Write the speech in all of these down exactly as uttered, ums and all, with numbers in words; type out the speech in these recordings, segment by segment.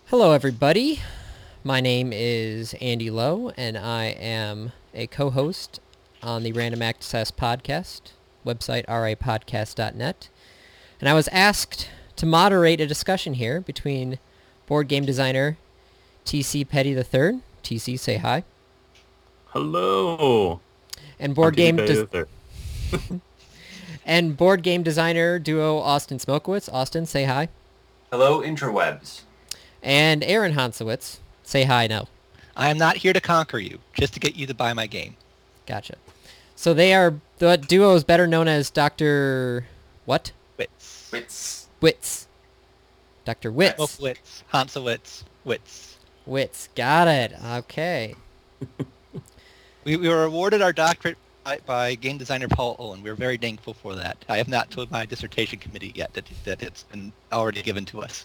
Hello, everybody. My name is Andy Lowe, and I am a co-host on the Random Access podcast website, r a podcast dot net. And I was asked to moderate a discussion here between board game designer T C Petty the third. T C, say hi. Hello. And I'm board T C game Petty des- the third. and board game designer duo Austin Smokowitz. Austin, say hi. Hello, interwebs. And Aaron Hansowitz, say hi now. I am not here to conquer you, just to get you to buy my game. Gotcha. So they are, the duo is better known as Doctor what? Witz. Wits. Witz. Doctor Witz. Smoke Witz. Hansowitz. Witz. Witz. Got it. Okay. We, we were awarded our doctorate by, by game designer Paul Owen. We're very thankful for that. I have not told my dissertation committee yet that, that it's been already given to us.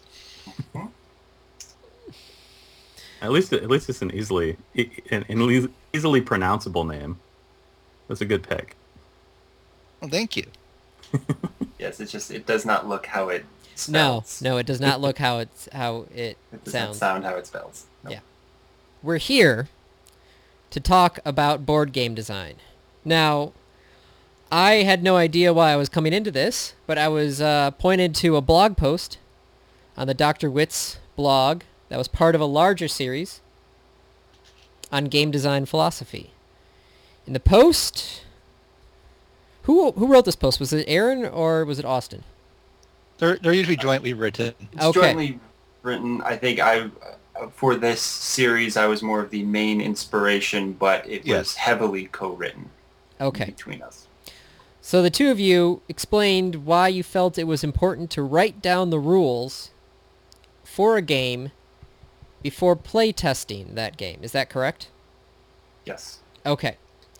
At least, at least it's an easily, an, an easily pronounceable name. That's a good pick. Well, thank you. Yes, it's just it does not look how it No, spells. no, it does not look how it's how it It does sounds. not sound how it spells. No. Yeah. We're here to talk about board game design. Now, I had no idea why I was coming into this, but I was uh, pointed to a blog post on the Doctor Witz blog that was part of a larger series on game design philosophy. In the post, who who wrote this post? Was it Aaron or was it Austin? They're, they're usually jointly written. It's Okay. jointly written. I think I uh, for this series I was more of the main inspiration, but it Yes. was heavily co-written Okay. between us. So the two of you explained why you felt it was important to write down the rules for a game before play testing that game. Is that correct? Yes. Okay.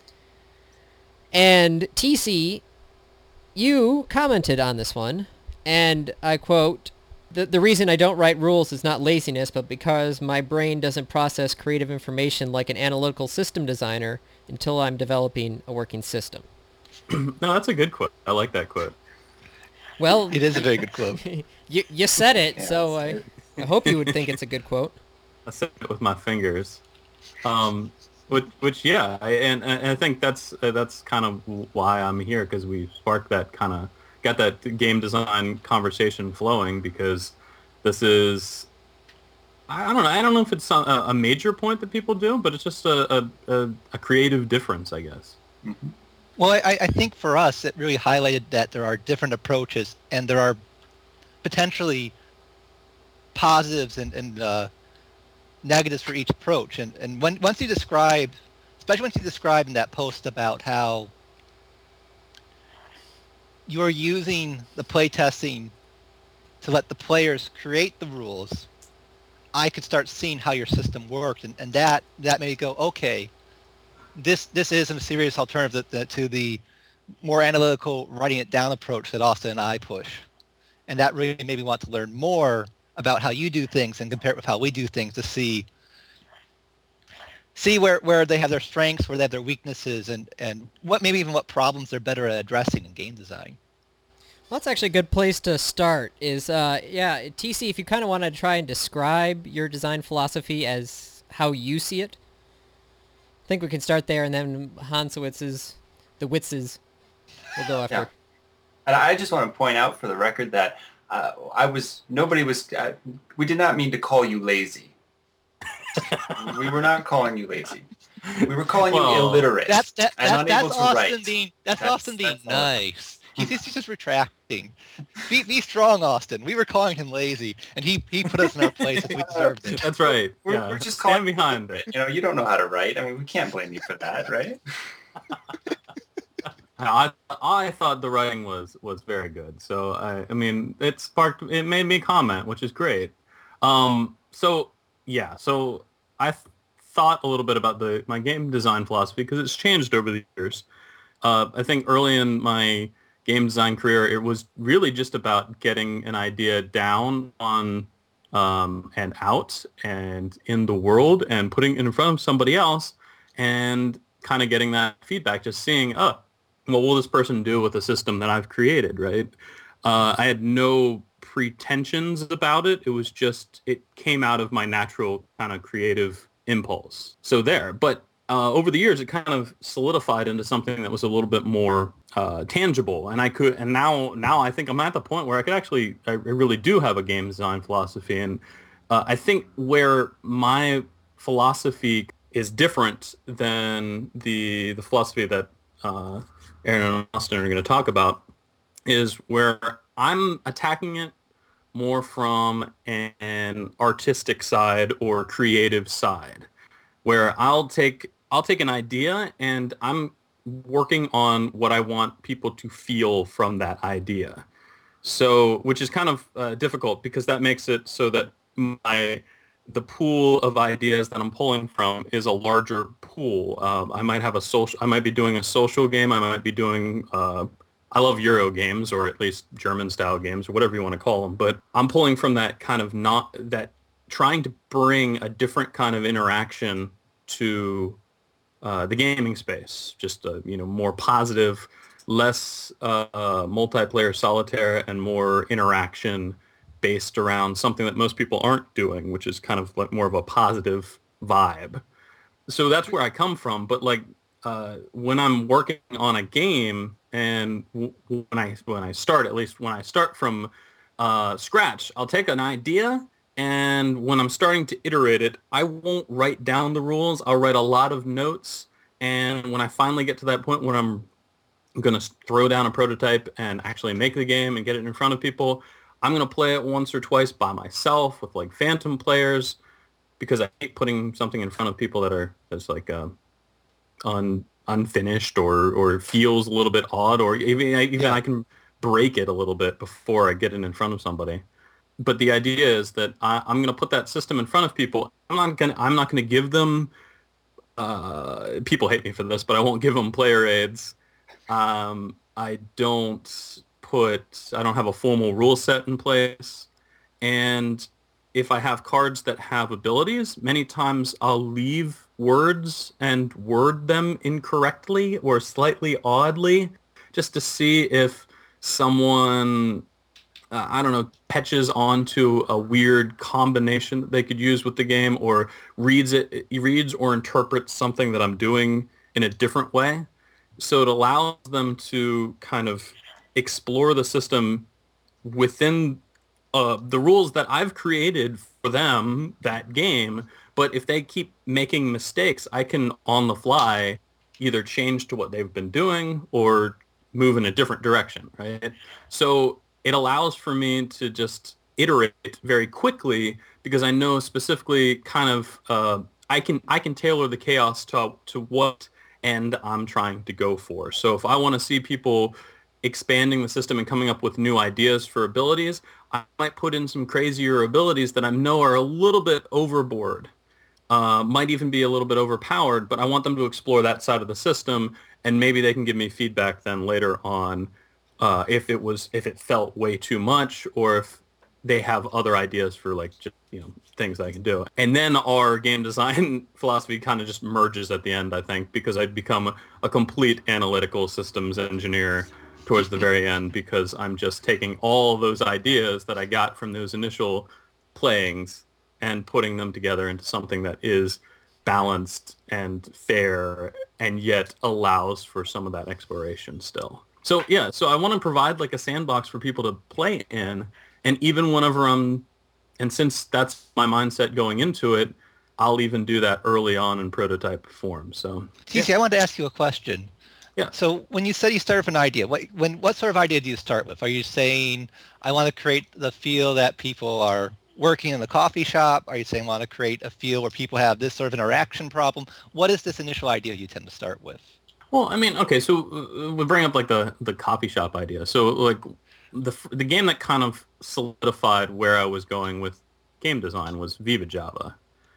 And T C, you commented on this one, and I quote, the, the reason I don't write rules is not laziness, but because my brain doesn't process creative information like an analytical system designer until I'm developing a working system. No, that's a good quote. I like that quote. Well, It is a very good quote. you, you said it, Yeah, so I, it's- I hope you would think it's a good quote. I said it with my fingers. Um, which, which yeah, I, and, and I think that's uh, that's kind of why I'm here, because we sparked that kind of got that game design conversation flowing, because this is I I don't know I don't know if it's a, a major point that people do, but it's just a a, a, a creative difference, I guess. Mhm. Well, I, I think for us, it really highlighted that there are different approaches, and there are potentially positives and, and uh, negatives for each approach. And, and when, once you describe, especially once you describe in that post about how you're using the playtesting to let the players create the rules, I could start seeing how your system worked, and, and that that made me go, okay, this this is a serious alternative that, that, to the more analytical writing it down approach that Austin and I push, and that really made me want to learn more about how you do things and compare it with how we do things to see see where, where they have their strengths, where they have their weaknesses, and, and what maybe even what problems they're better at addressing in game design. Well, that's actually a good place to start is, uh, yeah, T C, if you kind of want to try and describe your design philosophy as how you see it, I think we can start there, and then Hansowitz's, the Witzes, we'll go after. Yeah. And I just want to point out for the record that uh, I was nobody was uh, we did not mean to call you lazy. We were not calling you lazy. We were calling Well, you illiterate That's that, and that, unable that's to Austin write. being that's, That's- Austin being that's all. nice. He's, he's just retracting. Be, be strong, Austin. We were calling him lazy, and he, he put us in our place as we deserved it. That's right. We're, yeah. we're just stand calling behind it. You know, you don't know how to write. I mean, we can't blame you for that, right? I I thought the writing was was very good. So I I mean it sparked it made me comment, which is great. Um so yeah, so I th- thought a little bit about the my game design philosophy because it's changed over the years. Uh, I think early in my game design career, it was really just about getting an idea down on um, and out and in the world and putting it in front of somebody else and kind of getting that feedback, just seeing, oh, what will this person do with the system that I've created, right? Uh, I had no pretensions about it. It was just, it came out of my natural kind of creative impulse. So there. But uh, over the years, it kind of solidified into something that was a little bit more uh, tangible. And I could, and now, now I think I'm at the point where I could actually, I really do have a game design philosophy. And uh, I think where my philosophy is different than the the philosophy that uh, Aaron and Austin are going to talk about is where I'm attacking it more from an, an artistic side or creative side, where I'll take I'll take an idea and I'm working on what I want people to feel from that idea. So, which is kind of uh, difficult because that makes it so that my the pool of ideas that I'm pulling from is a larger pool. Um, I might have a social. I might be doing a social game. I might be doing. Uh, I love Euro games, or at least German style games, or whatever you want to call them. But I'm pulling from that kind of not that trying to bring a different kind of interaction to uh, the gaming space. Just a, you know, more positive, less uh, uh, multiplayer solitaire, and more interaction based around something that most people aren't doing, which is kind of like more of a positive vibe. So that's where I come from. But like uh, when I'm working on a game, and w- when I when I start, at least when I start from uh, scratch, I'll take an idea, and when I'm starting to iterate it, I won't write down the rules. I'll write a lot of notes, and when I finally get to that point where I'm going to throw down a prototype and actually make the game and get it in front of people, I'm going to play it once or twice by myself with like phantom players, because I hate putting something in front of people that are that's like uh, un, unfinished or, or feels a little bit odd, or even, even yeah. I can break it a little bit before I get it in front of somebody. But the idea is that I, I'm going to put that system in front of people. I'm not going I'm not going to give them, uh, people hate me for this, but I won't give them player aids. Um, I don't put, I don't have a formal rule set in place. And if I have cards that have abilities, many times I'll leave words and word them incorrectly or slightly oddly, just to see if someone, uh, I don't know, catches onto a weird combination that they could use with the game, or reads it, reads or interprets something that I'm doing in a different way. So it allows them to kind of explore the system within uh, the rules that I've created for them, that game. But if they keep making mistakes, I can, on the fly, either change to what they've been doing or move in a different direction, right? So it allows for me to just iterate very quickly, because I know specifically kind of uh, I can I can tailor the chaos to to what end I'm trying to go for. So if I want to see people expanding the system and coming up with new ideas for abilities, I might put in some crazier abilities that I know are a little bit overboard, uh, might even be a little bit overpowered, but I want them to explore that side of the system, and maybe they can give me feedback then later on uh, if it was if it felt way too much, or if they have other ideas for like just, you know, things I can do. And then our game design philosophy kind of just merges at the end, I think, because I'd become a complete analytical systems engineer towards the very end, because I'm just taking all those ideas that I got from those initial playings and putting them together into something that is balanced and fair, and yet allows for some of that exploration still. So yeah, so I want to provide like a sandbox for people to play in. And even whenever I'm, and since that's my mindset going into it, I'll even do that early on in prototype form. So, T C, yeah. I wanted to ask you a question. Yeah. So when you said you start with an idea, what when what sort of idea do you start with? Are you saying, I want to create the feel that people are working in the coffee shop? Are you saying, I want to create a feel where people have this sort of interaction problem? What is this initial idea you tend to start with? Well, I mean, okay, so uh, we bring up like the, the coffee shop idea. So like the the game that kind of solidified where I was going with game design was Viva Java.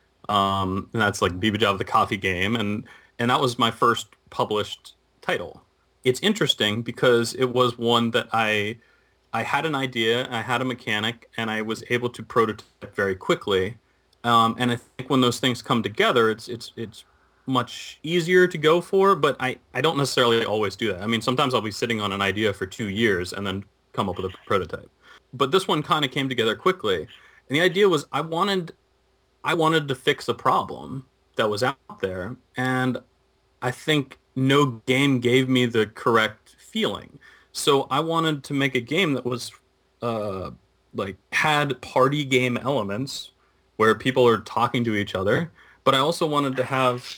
Um, and that's like Viva Java, the coffee game. And, and that was my first published title. It's interesting because it was one that I I had an idea, I had a mechanic, and I was able to prototype very quickly. Um, and I think when those things come together, it's it's it's much easier to go for, but I, I don't necessarily always do that. I mean, sometimes I'll be sitting on an idea for two years and then come up with a prototype. but this one kind of came together quickly. And the idea was I wanted I wanted to fix a problem that was out there, and I think no game gave me the correct feeling. So I wanted to make a game that was uh, like had party game elements where people are talking to each other, but I also wanted to have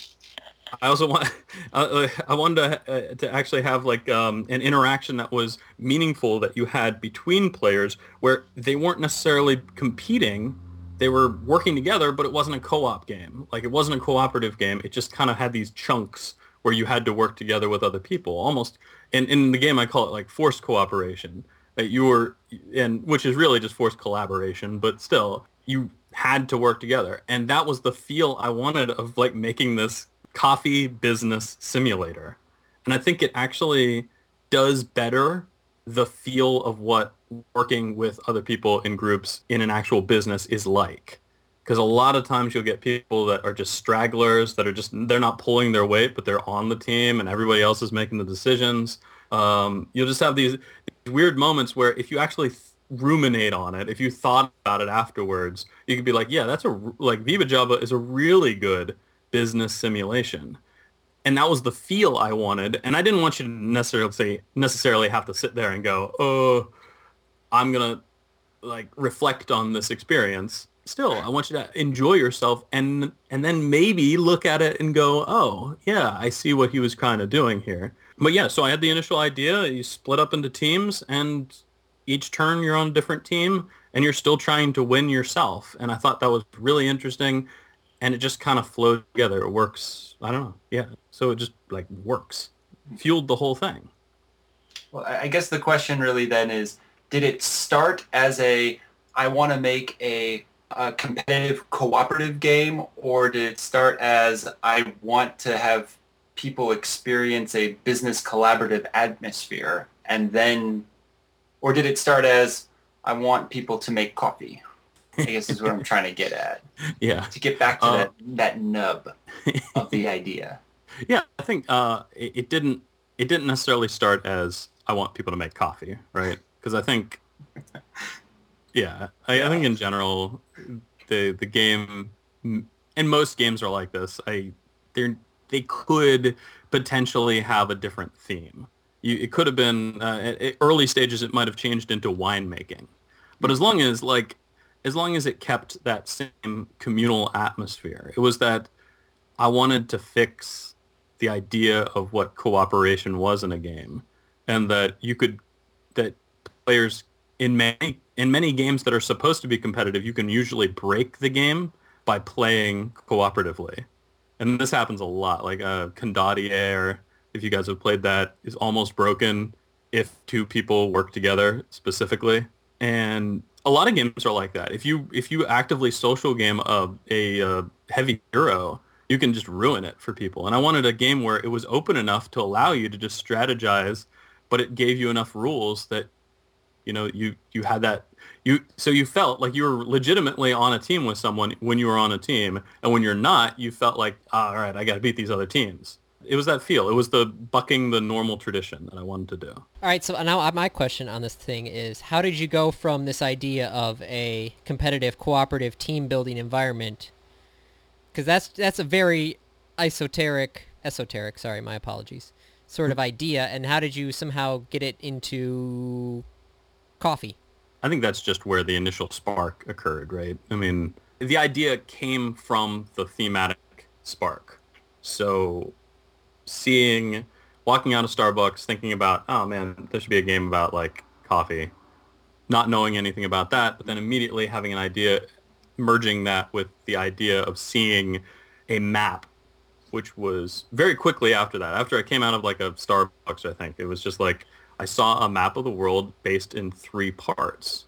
I also want uh, I wanted to uh, to actually have like um, an interaction that was meaningful that you had between players where they weren't necessarily competing. They were working together, but it wasn't a co-op game. Like it wasn't a cooperative game. It just kind of had these chunks where you had to work together with other people. Almost in, in the game, I call it like forced cooperation. That you were, and which is really just forced collaboration, but still you had to work together. And that was the feel I wanted of like making this coffee business simulator. And I think it actually does better the feel of what working with other people in groups in an actual business is like. Because a lot of times you'll get people that are just stragglers, that are just, they're not pulling their weight, but they're on the team and everybody else is making the decisions. Um, you'll just have these, these weird moments where if you actually th- ruminate on it, if you thought about it afterwards, you could be like, yeah, that's a, like Viva Java is a really good business simulation. And that was the feel I wanted. And I didn't want you to necessarily say, necessarily have to sit there and go, oh, I'm going to like reflect on this experience. Still, I want you to enjoy yourself and and then maybe look at it and go, oh, yeah, I see what he was kind of doing here. But yeah, so I had the initial idea. You split up into teams, and each turn you're on a different team, and you're still trying to win yourself. And I thought that was really interesting, and it just kind of flowed together. It works. I don't know. Yeah. So it just like works. Fueled the whole thing. Well, I I guess the question really then is, did it start as a, I want to make a, a competitive cooperative game, or did it start as, I want to have people experience a business collaborative atmosphere, and then, or did it start as, I want people to make coffee? I guess is what I'm trying to get at. Yeah. To get back to Uh, that, that nub of the idea. Yeah, I think uh, it, it didn't it didn't necessarily start as I want people to make coffee, right? Because I think, yeah, I, I think in general, the the game, and most games are like this. I they they could potentially have a different theme. You, it could have been uh, at, at early stages. It might have changed into winemaking, but as long as like as long as it kept that same communal atmosphere, it was that I wanted to fix the idea of what cooperation was in a game, and that you could that players in many in many games that are supposed to be competitive, you can usually break the game by playing cooperatively. And this happens a lot. Like uh, Condottiere, if you guys have played that, is almost broken if two people work together specifically. And a lot of games are like that. If you if you actively social game a, a, a heavy hero, you can just ruin it for people. And I wanted a game where it was open enough to allow you to just strategize, but it gave you enough rules that, you know, you, you had that, you so you felt like you were legitimately on a team with someone when you were on a team. And when you're not, you felt like, oh, all right, I got to beat these other teams. It was that feel. It was the bucking the normal tradition that I wanted to do. All right, so now my question on this thing is, how did you go from this idea of a competitive, cooperative, team-building environment? Because that's that's a very esoteric, esoteric, sorry, my apologies, sort of idea, and how did you somehow get it into coffee? I think that's just where the initial spark occurred, right? I mean, the idea came from the thematic spark. So seeing, walking out of Starbucks, thinking about, oh man, there should be a game about like coffee, not knowing anything about that, but then immediately having an idea, merging that with the idea of seeing a map, which was very quickly after that. After I came out of like a Starbucks, I think, it was just like I saw a map of the world based in three parts.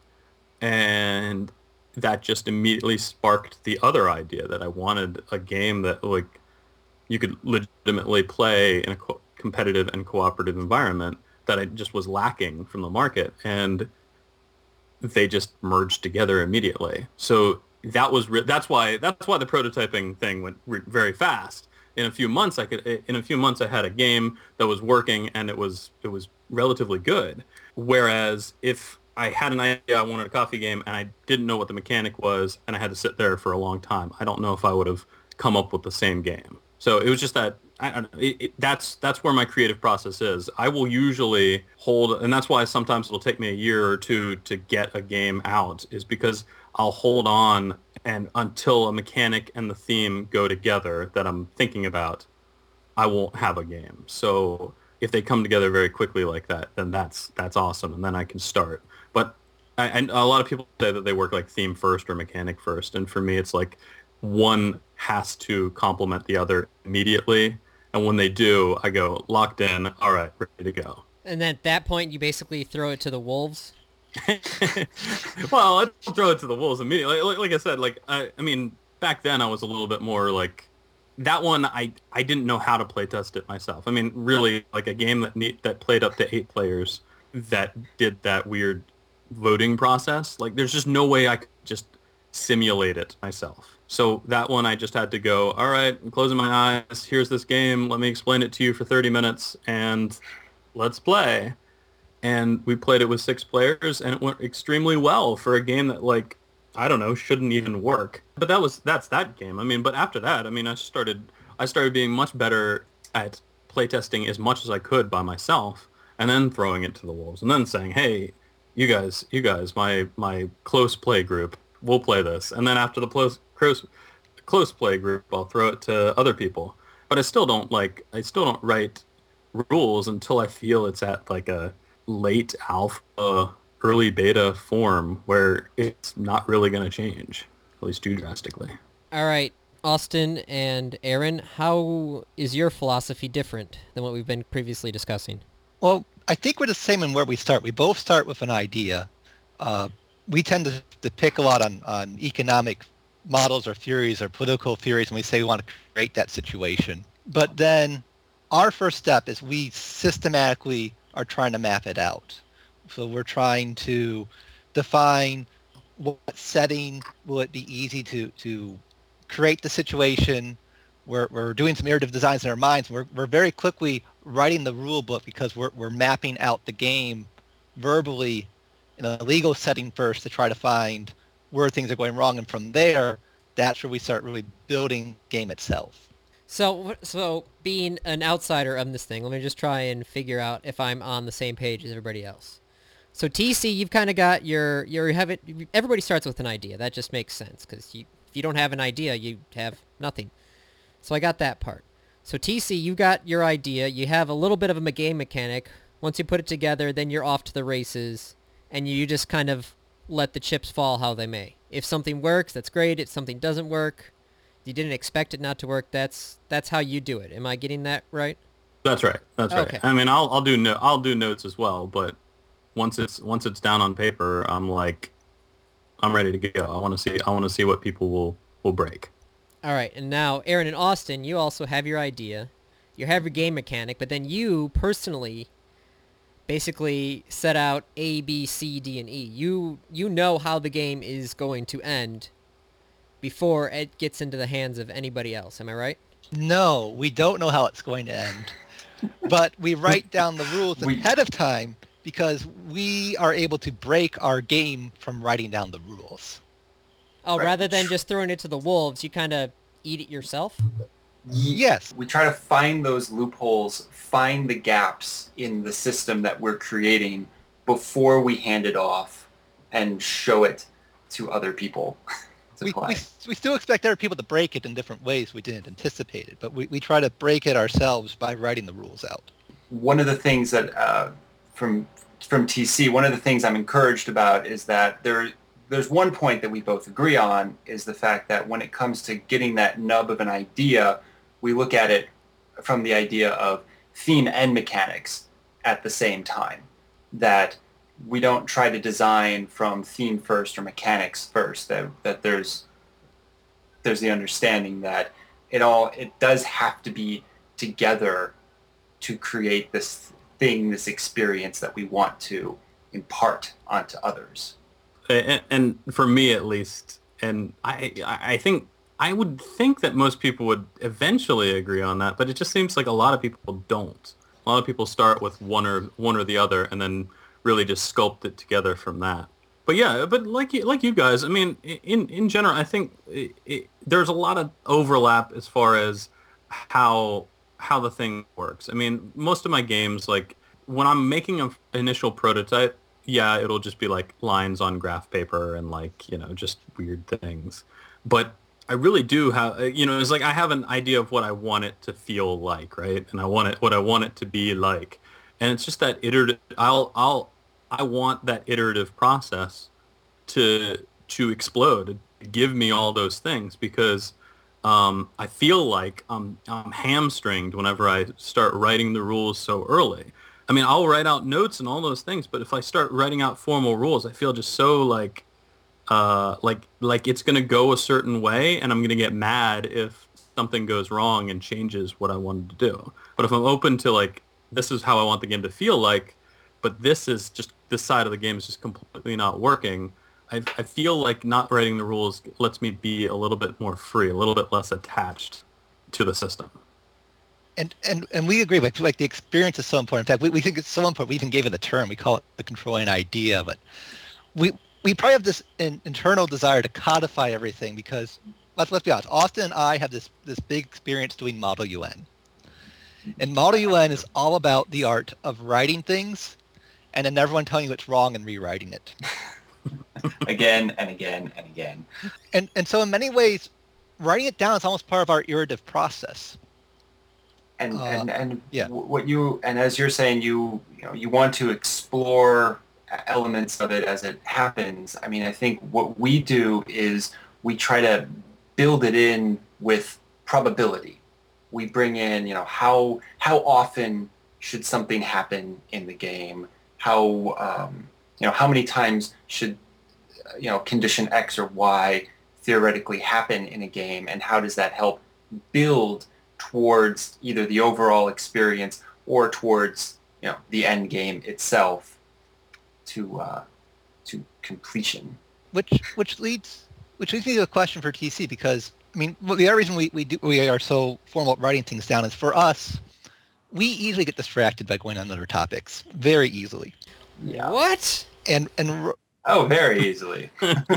And that just immediately sparked the other idea that I wanted a game that like you could legitimately play in a co- competitive and cooperative environment that I just was lacking from the market. And they just merged together immediately. So that was re- that's why that's why the prototyping thing went re- very fast. In a few months, I could in a few months I had a game that was working and it was it was relatively good. Whereas if I had an idea I wanted a coffee game, and I didn't know what the mechanic was, and I had to sit there for a long time. I don't know if I would have come up with the same game. So it was just that I, I, it, it, that's that's where my creative process is. I will usually hold, and that's why sometimes it'll take me a year or two to get a game out, is because I'll hold on and until a mechanic and the theme go together that I'm thinking about, I won't have a game. So if they come together very quickly like that, then that's that's awesome, and then I can start. But I, and a lot of people say that they work like theme first or mechanic first, and for me, it's like one has to complement the other immediately, and when they do, I go locked in. All right, ready to go. And then at that point, you basically throw it to the wolves. Well, I don't throw it to the wolves immediately. Like, like I said, like I, I mean, back then I was a little bit more like that one. I I didn't know how to play test it myself. I mean, really, like a game that need, that played up to eight players that did that weird voting process. Like, there's just no way I could just simulate it myself. So that one I just had to go, all right, I'm closing my eyes. Here's this game. Let me explain it to you for thirty minutes, and let's play. And we played it with six players, and it went extremely well for a game that, like, I don't know, shouldn't even work. But that was that's that game. I mean, but after that, I mean, I started I started being much better at playtesting as much as I could by myself, and then throwing it to the wolves, and then saying, hey, you guys, you guys, my my close play group, we'll play this. And then after the close close close play group, I'll throw it to other people. But I still don't like I still don't write rules until I feel it's at like a late alpha, early beta form where it's not really going to change, at least too drastically. All right, Austin and Aaron, how is your philosophy different than what we've been previously discussing? Well, I think we're the same in where we start. We both start with an idea. Uh, we tend to, to pick a lot on, on economic models or theories or political theories, and we say we want to create that situation. But then our first step is we systematically are trying to map it out. So we're trying to define what setting will it be easy to, to create the situation. We're, we're doing some iterative designs in our minds. We're, we're very quickly writing the rule book because we're, we're mapping out the game verbally in a legal setting first to try to find where things are going wrong. And from there, that's where we start really building the game itself. So, so being an outsider of this thing, let me just try and figure out if I'm on the same page as everybody else. So T C, you've kind of got your, your have it. Everybody starts with an idea. That just makes sense because you, if you don't have an idea, you have nothing. So I got that part. So T C, you got your idea. You have a little bit of a game mechanic. Once you put it together, then you're off to the races, and you just kind of let the chips fall how they may. If something works, that's great. If something doesn't work, you didn't expect it not to work. That's that's how you do it. Am I getting that right? That's right. That's Okay. right. I mean, I'll I'll do no, I'll do notes as well, but once it's once it's down on paper, I'm like, I'm ready to go. I want to see I want to see what people will will break. All right, and now Aaron and Austin, you also have your idea. You have your game mechanic, but then you personally basically set out A, B, C, D, and E. You you know how the game is going to end before it gets into the hands of anybody else. Am I right? No, we don't know how it's going to end. But we write down the rules We- ahead of time because we are able to break our game from writing down the rules. Oh, Right. rather than just throwing it to the wolves, you kind of eat it yourself? Yes. We try to find those loopholes, find the gaps in the system that we're creating before we hand it off and show it to other people to We, play. we, we still expect other people to break it in different ways we didn't anticipate it, but we, we try to break it ourselves by writing the rules out. One of the things that uh, from from T C, one of the things I'm encouraged about is that there there's one point that we both agree on is the fact that when it comes to getting that nub of an idea, we look at it from the idea of theme and mechanics at the same time. That we don't try to design from theme first or mechanics first. That that there's there's the understanding that it all it does have to be together to create this thing, this experience that we want to impart onto others. And, and for me at least, and I I think I would think that most people would eventually agree on that, but it just seems like a lot of people don't. A lot of people start with one or one or the other, and then really just sculpt it together from that. But yeah, but like you, like you guys, I mean, in in general, I think it, it, there's a lot of overlap as far as how how the thing works. I mean, most of my games, like when I'm making an initial prototype, yeah, it'll just be like lines on graph paper and like, you know, just weird things. But I really do have, you know, it's like I have an idea of what I want it to feel like, right? And I want it, what I want it to be like. And it's just that iterative, I'll, I'll, I want that iterative process to, to explode, give me all those things because um, I feel like I'm, I'm hamstringed whenever I start writing the rules so early. I mean, I'll write out notes and all those things, but if I start writing out formal rules, I feel just so like, uh, like, like it's going to go a certain way and I'm going to get mad if something goes wrong and changes what I wanted to do. But if I'm open to like, this is how I want the game to feel like, but this is just, this side of the game is just completely not working. I, I feel like not writing the rules lets me be a little bit more free, a little bit less attached to the system. And, and and we agree, like, like the experience is so important. In fact, we, we think it's so important. We even gave it a term. We call it the controlling idea. But we we probably have this in, internal desire to codify everything because, let's, let's be honest, Austin and I have this, this big experience doing Model U N. And Model U N is all about the art of writing things and then everyone telling you it's wrong and rewriting it. Again and again and again. And and so in many ways, writing it down is almost part of our iterative process. And Uh, and and yeah. what you and as you're saying, you you know you want to explore elements of it as it happens. I mean, I think what we do is we try to build it in with probability. We bring in, you know, how how often should something happen in the game? How um, you know how many times should uh, you know condition X or Y theoretically happen in a game, and how does that help build towards either the overall experience or towards you know the end game itself to uh, to completion. Which which leads which leads me to a question for T C because I mean well, the other reason we we do we are so formal at writing things down is for us we easily get distracted by going on other topics very easily. Yeah. What? And and Oh, very easily.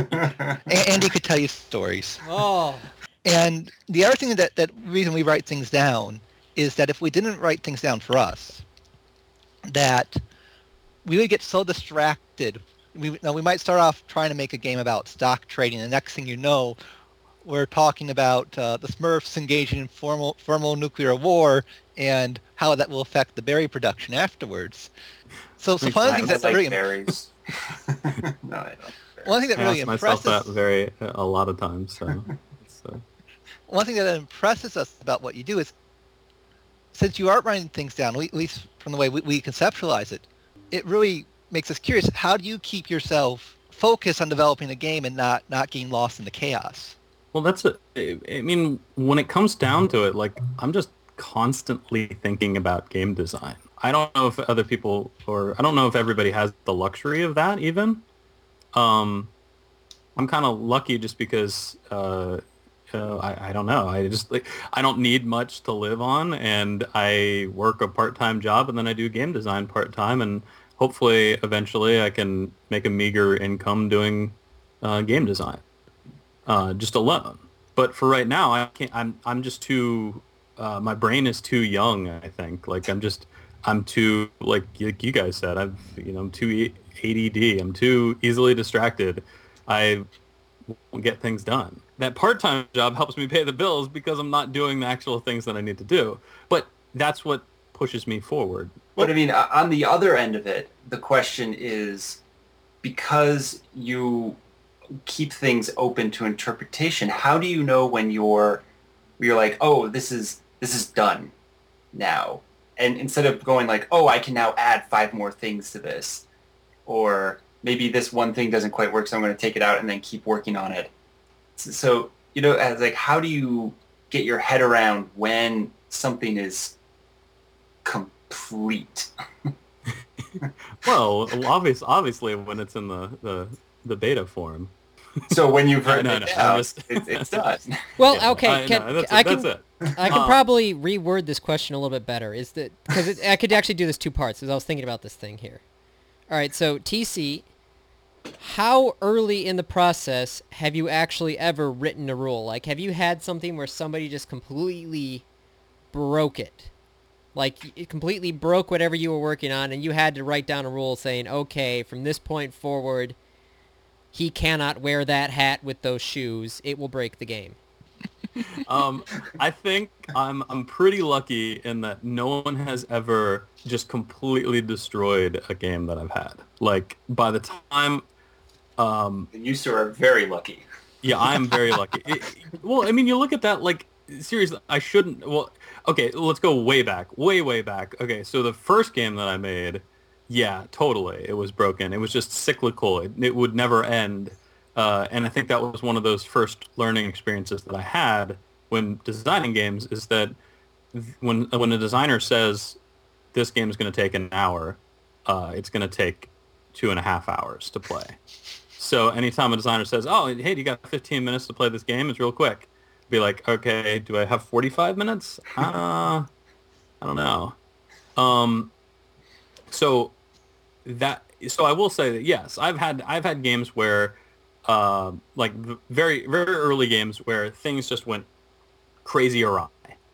Andy could tell you stories. Oh. And the other thing that that reason we write things down is that if we didn't write things down for us, that we would get so distracted. We now we might start off trying to make a game about stock trading. The next thing you know, we're talking about uh, the Smurfs engaging in formal thermonuclear war and how that will affect the berry production afterwards. So, so one of the things that's like really berries. No, I don't. one thing that I really ask myself impresses that very a lot of times. So, so. one thing that impresses us about what you do is, since you are writing things down, at least from the way we, we conceptualize it, it really makes us curious. How do you keep yourself focused on developing a game and not, not getting lost in the chaos? Well, that's it. I mean, when it comes down to it, like I'm just constantly thinking about game design. I don't know if other people, or I don't know if everybody has the luxury of that even. Um, I'm kind of lucky just because uh, uh, I, I don't know. I just like I don't need much to live on, and I work a part-time job, and then I do game design part-time, and hopefully eventually I can make a meager income doing uh, game design, uh, just alone. But for right now, I can't. I'm I'm just too. Uh, my brain is too young. I think. Like I'm just. I'm too like like you guys said. I've you know I'm too A D D. I'm too easily distracted. I won't get things done. That part-time job helps me pay the bills because I'm not doing the actual things that I need to do. But that's what pushes me forward. But I mean, on the other end of it, the question is, because you keep things open to interpretation, how do you know when you're you're like, oh, this is this is done now? And instead of going like, oh, I can now add five more things to this, or maybe this one thing doesn't quite work, so I'm going to take it out and then keep working on it. So, you know, as like, how do you get your head around when something is complete? Well, obvious, obviously when it's in the, the, the beta form. So when you've No, written no, it no, down, I'm just- it's, it's done. Well, Yeah, okay. I, can, no, that's, I it, can that's it. I could Uh, probably reword this question a little bit better. Is that because I could actually do this two parts? Because I was thinking about this thing here. All right, so T C, how early in the process have you actually ever written a rule? Like, have you had something where somebody just completely broke it? Like, it completely broke whatever you were working on, and you had to write down a rule saying, okay, from this point forward, he cannot wear that hat with those shoes. It will break the game. um, I think I'm I'm pretty lucky in that no one has ever just completely destroyed a game that I've had. Like, by the time, um, And you, sir, are very lucky. yeah, I'm very lucky. It, well, I mean, you look at that, like, seriously, I shouldn't. Well, okay, let's go way back, way way back. Okay, so the first game that I made, yeah, totally, it was broken. It was just cyclical. It, it would never end. Uh, and I think that was one of those first learning experiences that I had when designing games, is that when when a designer says this game is going to take an hour, uh, it's going to take two and a half hours to play. So anytime a designer says, oh, hey, you got fifteen minutes to play this game, it's real quick. Be like, okay, do I have forty-five minutes? Uh, I don't know. Um, so that so I will say that yes, I've had I've had games where Uh, like very very early games where things just went crazy awry,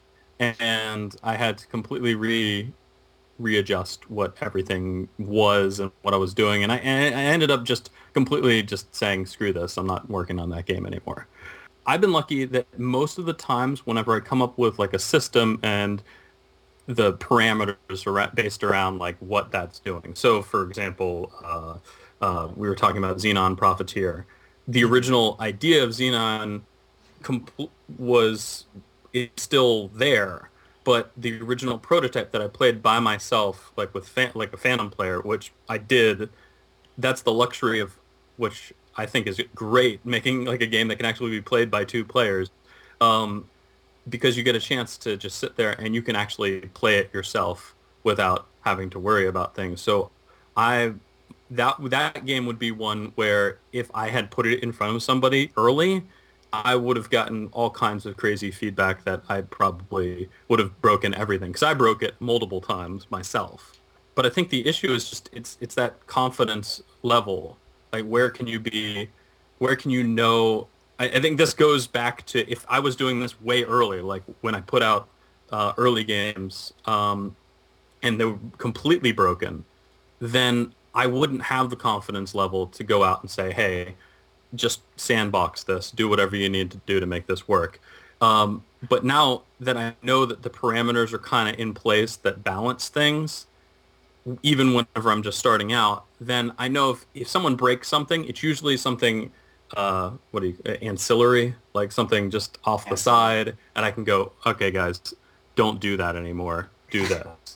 and I had to completely re readjust what everything was and what I was doing, and I and I ended up just completely just saying, screw this, I'm not working on that game anymore. I've been lucky that most of the times whenever I come up with like a system and the parameters are based around like what that's doing. So for example, uh, uh, we were talking about Xenon Profiteer. The original idea of Xenon compl- was it's still there, but the original prototype that I played by myself, like with fan- like a Phantom player, which I did, that's the luxury of which I think is great, making like a game that can actually be played by two players, um, because you get a chance to just sit there and you can actually play it yourself without having to worry about things. So I. That that game would be one where if I had put it in front of somebody early, I would have gotten all kinds of crazy feedback that I probably would have broken everything, because I broke it multiple times myself. But I think the issue is just it's it's that confidence level. Like, where can you be? Where can you know? I, I think this goes back to if I was doing this way early, like when I put out uh, early games, um, and they were completely broken, then I wouldn't have the confidence level to go out and say, hey, just sandbox this, do whatever you need to do to make this work. Um, but now that I know that the parameters are kind of in place that balance things, even whenever I'm just starting out, then I know if, if someone breaks something, it's usually something, uh, what do you, ancillary, like something just off the side, and I can go, okay, guys, don't do that anymore, do this.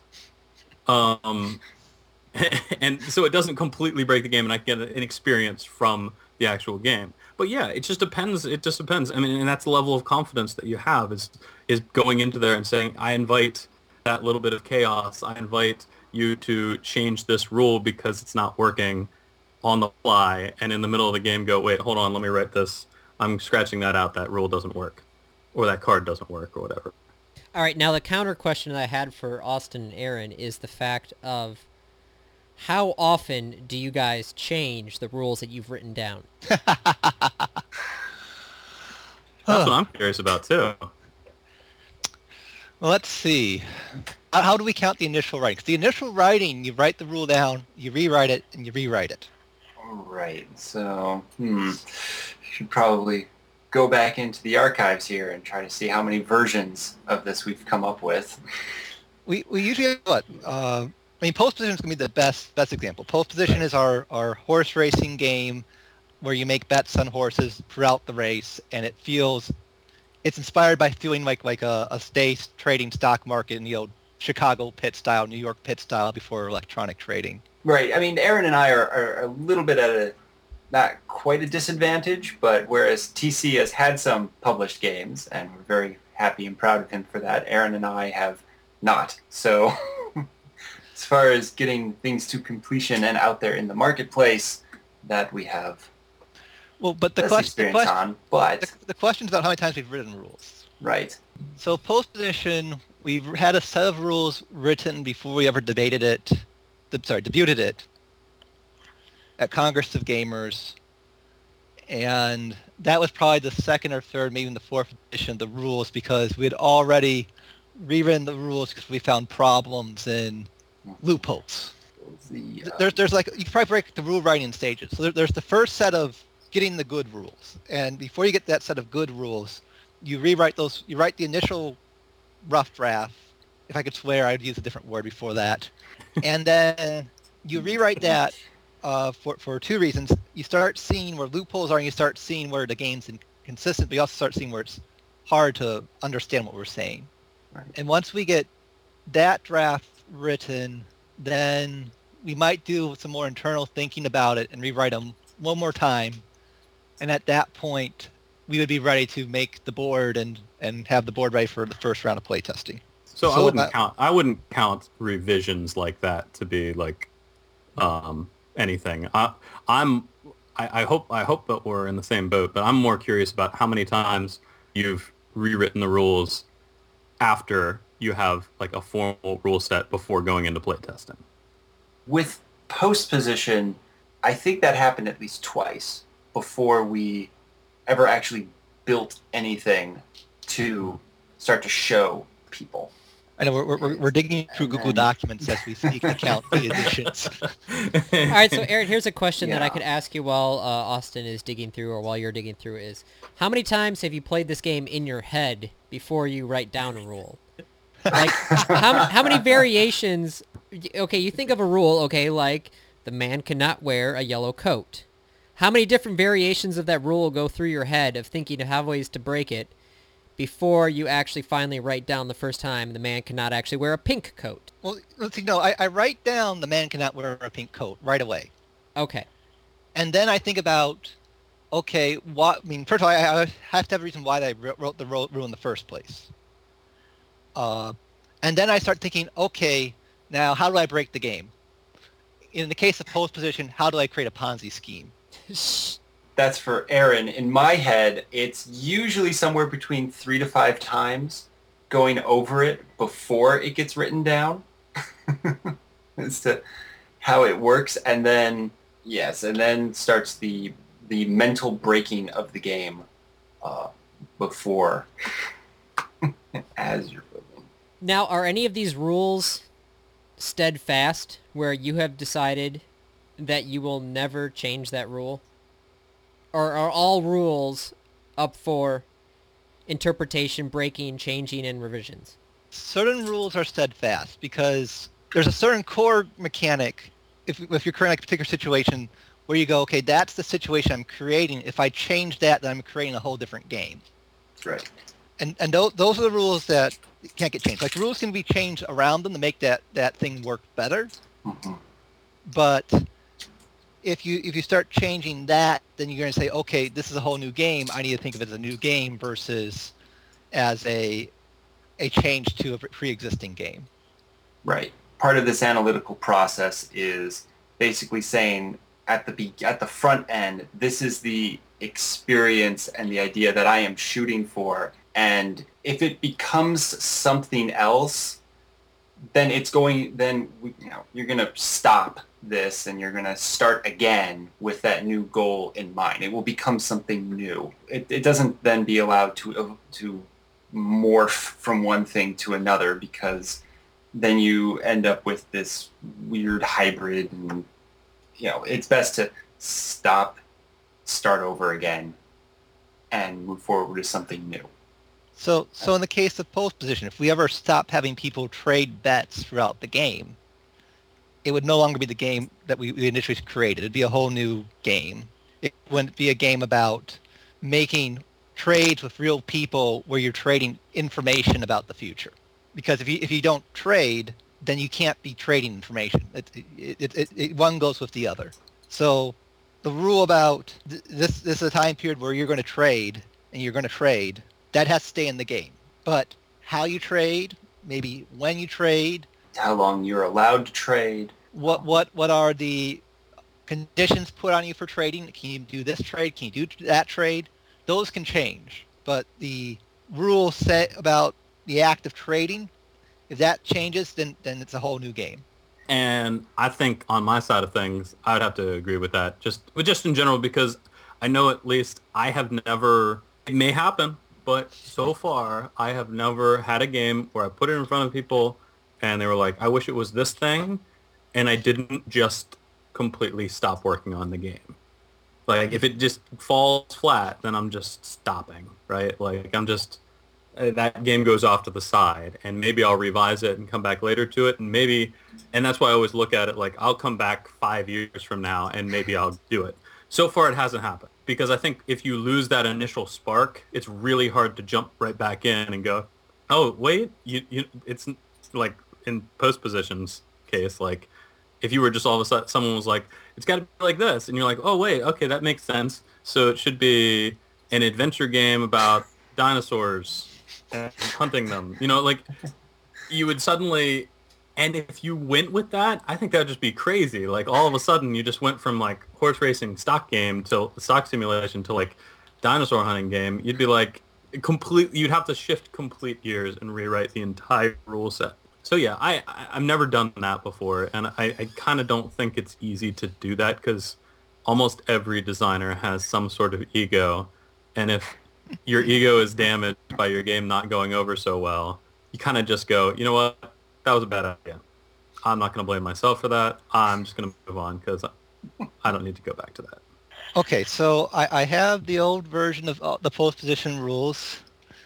Um... And so it doesn't completely break the game, and I get an experience from the actual game. But yeah, it just depends. It just depends. I mean, and that's the level of confidence that you have is is going into there and saying, I invite that little bit of chaos. I invite you to change this rule because it's not working on the fly, and in the middle of the game go, wait, hold on, let me write this. I'm scratching that out. That rule doesn't work, or that card doesn't work, or whatever. All right, now the counter question that I had for Austin and Aaron is the fact of, how often do you guys change the rules that you've written down? That's what I'm curious about, too. Well, let's see. How, how do we count the initial writing? 'Cause the initial writing, you write the rule down, you rewrite it, and you rewrite it. All right. So, hmm. Should probably go back into the archives here and try to see how many versions of this we've come up with. We we usually have what? Uh, I mean, Post Position is going to be the best best example. Post Position is our, our horse racing game where you make bets on horses throughout the race, and it feels, it's inspired by feeling like like a, a stay trading stock market in the old Chicago pit style, New York pit style before electronic trading. Right. I mean, Aaron and I are, are a little bit at a, not quite a disadvantage, but whereas T C has had some published games, and we're very happy and proud of him for that, Aaron and I have not. So... as far as getting things to completion and out there in the marketplace, that we have well, but the less question, experience the question, on. But the, the question is about how many times we've written rules. Right. So Post Position, we've had a set of rules written before we ever debated it. The, sorry, debuted it. at Congress of Gamers, and that was probably the second or third, maybe even the fourth edition of the rules, because we had already rewritten the rules because we found problems in loopholes. The, uh, There's, there's like, you can probably break the rule writing in stages. So there, there's the first set of getting the good rules. And before you get that set of good rules, you rewrite those, you write the initial rough draft. If I could swear, I'd use a different word before that. And then you rewrite that uh, for, for two reasons. You start seeing where loopholes are, and you start seeing where the game's inconsistent, but you also start seeing where it's hard to understand what we're saying. Right. And once we get that draft written, then we might do some more internal thinking about it and rewrite them one more time. And at that point, we would be ready to make the board and, and have the board ready for the first round of playtesting. So, I So, wouldn't uh, count. I wouldn't count revisions like that to be like um, anything. I, I'm. I, I hope. I hope that we're in the same boat. But I'm more curious about how many times you've rewritten the rules after you have like a formal rule set before going into playtesting. with post position, I think that happened at least twice before we ever actually built anything to start to show people. I know we're, we're, we're digging through Google then- Documents as we speak to count the editions. All right, so Aaron, here's a question that I Yeah. could ask you while uh, Austin is digging through, or while you're digging through, is how many times have you played this game in your head before you write down a rule? Like, how, how many variations... Okay, you think of a rule, okay, like the man cannot wear a yellow coat. How many different variations of that rule go through your head of thinking of how ways to break it before you actually finally write down the first time the man cannot actually wear a pink coat? Well, let's see. No, I, I write down the man cannot wear a pink coat right away. Okay. And then I think about, okay, what, I mean, first of all, I, I have to have a reason why I wrote wrote the ro- rule in the first place. Uh, and then I start thinking, okay, now how do I break the game? In the case of post position, how do I create a Ponzi scheme? That's for Aaron. In my head, it's usually somewhere between three to five times going over it before it gets written down as to how it works. And then, yes, and then starts the the mental breaking of the game uh, before as you're moving. Now, are any of these rules steadfast, where you have decided that you will never change that rule? Or are all rules up for interpretation, breaking, changing, and revisions? Certain rules are steadfast because there's a certain core mechanic, if, if you're creating a particular situation, where you go, okay, that's the situation I'm creating. If I change that, then I'm creating a whole different game. Right. And and those, those are the rules that can't get changed. Like, the rules can be changed around them to make that, that thing work better. Mm-hmm. But if you if you start changing that, then you're going to say, okay, this is a whole new game. I need to think of it as a new game versus as a a change to a pre-existing game. Right. Part of this analytical process is basically saying at the be- at the front end, this is the experience and the idea that I am shooting for. And if it becomes something else, then it's going. Then we, you know, you're going to stop this and you're going to start again with that new goal in mind. It will become something new. It, it doesn't then be allowed to uh, to morph from one thing to another, because then you end up with this weird hybrid, and you know, it's best to stop, start over again, and move forward to something new. So so in the case of post position, if we ever stop having people trade bets throughout the game, it would no longer be the game that we, we initially created. It'd be a whole new game. It wouldn't be a game about making trades with real people where you're trading information about the future. Because if you if you don't trade, then you can't be trading information. It, it, it, it, it one goes with the other. So the rule about th- this this is a time period where you're going to trade and you're going to trade, that has to stay in the game. But how you trade, maybe when you trade, How long you're allowed to trade. what what what are the conditions put on you for trading? Can you do this trade? Can you do that trade? Those can change. But the rules set about the act of trading, if that changes, then then it's a whole new game. And I think on my side of things, I would have to agree with that. Just, but just in general, because I know at least I have never. It may happen, but so far I have never had a game where I put it in front of people, and they were like, "I wish it was this thing," and I didn't just completely stop working on the game. Like if it just falls flat, then I'm just stopping, right? Like I'm just uh, that game goes off to the side, and maybe I'll revise it and come back later to it, and maybe, and that's why I always look at it like I'll come back five years from now, and maybe I'll do it. So far, it hasn't happened because I think if you lose that initial spark, it's really hard to jump right back in and go, oh wait, you you it's like in post positions case, like if you were just all of a sudden someone was like, it's got to be like this, and you're like, oh wait, okay, that makes sense. So it should be an adventure game about dinosaurs and hunting them. You know, like you would suddenly, and if you went with that, I think that would just be crazy. Like all of a sudden, you just went from like horse racing stock game to stock simulation to like dinosaur hunting game. You'd be like completely. You'd have to shift complete gears and rewrite the entire rule set. So yeah, I, I I've never done that before, and I, I kind of don't think it's easy to do that because almost every designer has some sort of ego, and if your ego is damaged by your game not going over so well, you kind of just go, you know what, that was a bad idea. I'm not going to blame myself for that. I'm just going to move on because I don't need to go back to that. Okay, so I, I have the old version of uh, the post position rules.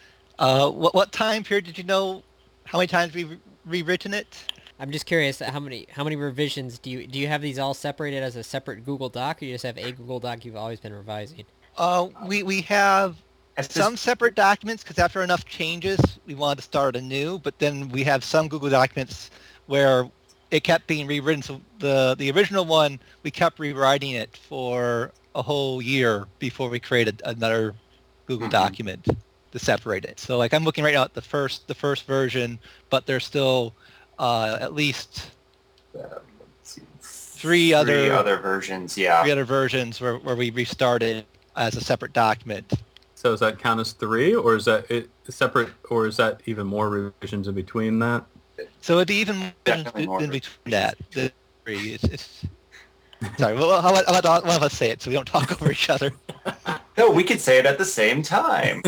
Uh, what what time period did you know? How many times we've rewritten it? I'm just curious how many how many revisions do you do you have these all separated as a separate Google Doc, or you just have a Google Doc you've always been revising? Uh, we we have As this- some separate documents because after enough changes, we wanted to start anew. But then we have some Google documents where it kept being rewritten. So the the original one, we kept rewriting it for a whole year before we created another Google Mhm. document to separate it. So like I'm looking right now at the first the first version, but there's still uh, at least uh, let's see, three other three other versions. Yeah. three other versions where, where we restarted as a separate document. So does that count as three, or is that it separate, or is that even more revisions in between that? So it'd be even more Definitely in, more in between that. The three. It's, it's sorry. Well, how about, how about one of us say it so we don't talk over each other? No, we could say it at the same time.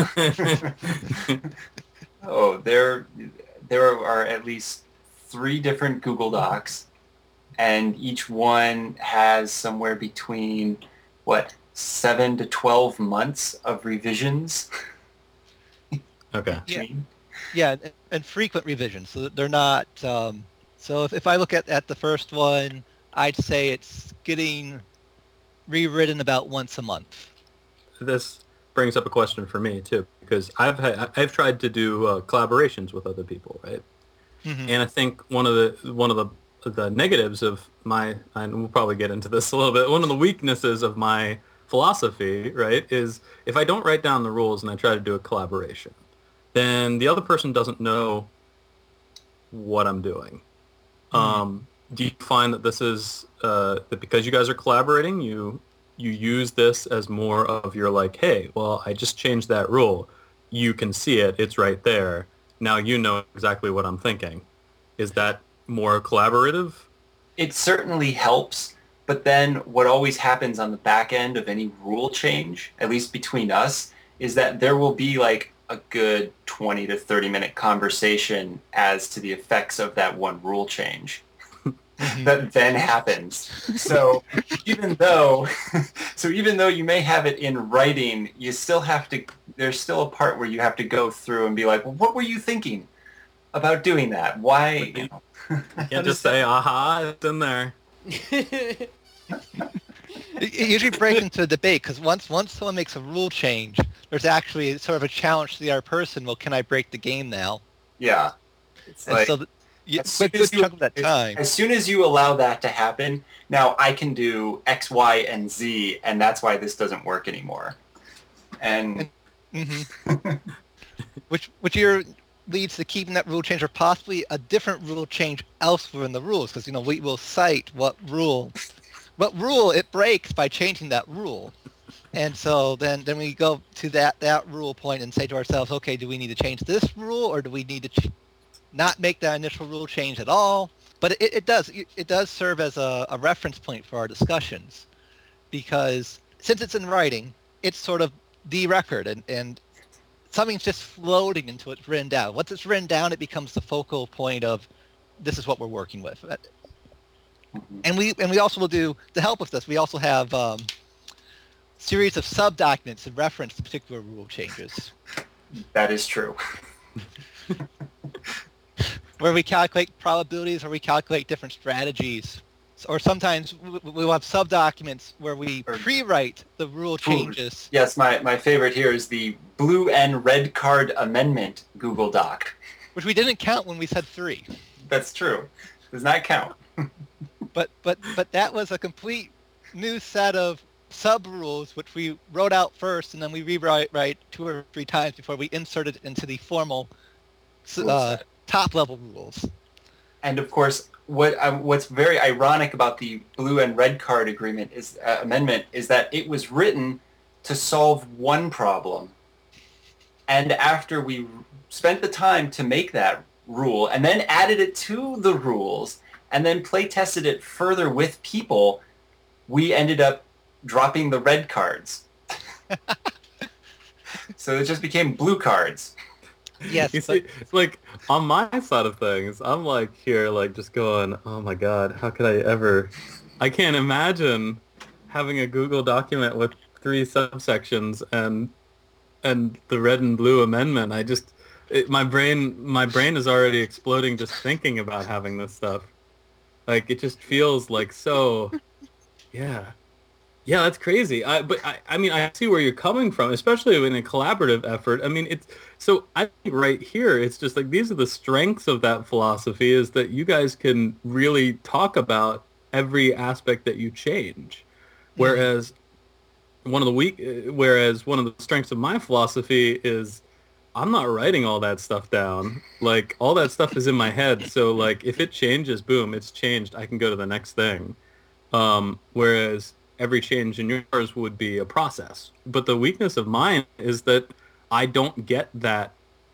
Oh, there, there are at least three different Google Docs, and each one has somewhere between what seven to twelve months of revisions. Okay. Yeah. Yeah, and, and frequent revisions. So they're not. Um, so if, if I look at, at the first one, I'd say it's getting rewritten about once a month. This brings up a question for me too, because I've had, I've tried to do uh, collaborations with other people, right? Mm-hmm. And I think one of the one of the the negatives of my, and we'll probably get into this a little bit, one of the weaknesses of my philosophy, right, is if I don't write down the rules and I try to do a collaboration, then the other person doesn't know what I'm doing. Mm-hmm. Um, do you find that this is, uh, that because you guys are collaborating, you you use this as more of your like, hey, well, I just changed that rule. You can see it. It's right there. Now you know exactly what I'm thinking. Is that more collaborative? It certainly helps, but then what always happens on the back end of any rule change, at least between us, is that there will be like a good twenty to thirty minute conversation as to the effects of that one rule change. That then happens. So even though, so even though you may have it in writing, you still have to. There's still a part where you have to go through and be like, well, "What were you thinking about doing that? Why?" You know, You can't just say, "Aha, it's in there." It it usually breaks into a debate because once once someone makes a rule change, there's actually sort of a challenge to the other person. Well, can I break the game now? Yeah. It's And like, so the, you, as soon good, as good you- chunk of that time. As soon as you allow that to happen, now I can do X, Y, and Z, and that's why this doesn't work anymore. And hmm which which year leads to keeping that rule change or possibly a different rule change elsewhere in the rules because you know we will cite what rule what rule it breaks by changing that rule. And so then, then we go to that, that rule point and say to ourselves, okay, do we need to change this rule or do we need to ch- not make that initial rule change at all? but it, it does it does serve as a, a reference point for our discussions, because since it's in writing, it's sort of the record, and, and something's just floating until it's written down. Once it's written down, it becomes the focal point of this is what we're working with. And we and we also will do, to help with this, we also have um, series of sub-documents in reference to particular rule changes. That is true. Where we calculate probabilities, or we calculate different strategies. Or sometimes we'll have sub-documents where we pre-write the rule changes. Yes, my, my favorite here is the blue and red card amendment Google Doc. Which we didn't count when we said three. That's true. Does not count. but but but that was a complete new set of sub-rules which we wrote out first, and then we rewrite right two or three times before we inserted it into the formal uh, top-level rules. And of course, what um, what's very ironic about the blue and red card agreement is uh, amendment is that it was written to solve one problem, and after we spent the time to make that rule and then added it to the rules and then play tested it further with people, we ended up dropping the red cards. So it just became blue cards. Yes. You see, it's like on my side of things, I'm like here, like just going, oh my god, how could I ever? I can't imagine having a Google document with three subsections and and the red and blue amendment. I just, it, my brain, my brain is already exploding just thinking about having this stuff. Like it just feels like so, yeah. Yeah, that's crazy. I, but I, I mean, I see where you're coming from, especially in a collaborative effort. I mean, it's so I think right here, it's just like these are the strengths of that philosophy is that you guys can really talk about every aspect that you change. Whereas one of the weak, whereas one of the strengths of my philosophy is I'm not writing all that stuff down. Like all that stuff is in my head. So like if it changes, boom, it's changed. I can go to the next thing. Um, whereas every change in yours would be a process. But the weakness of mine is that I don't get that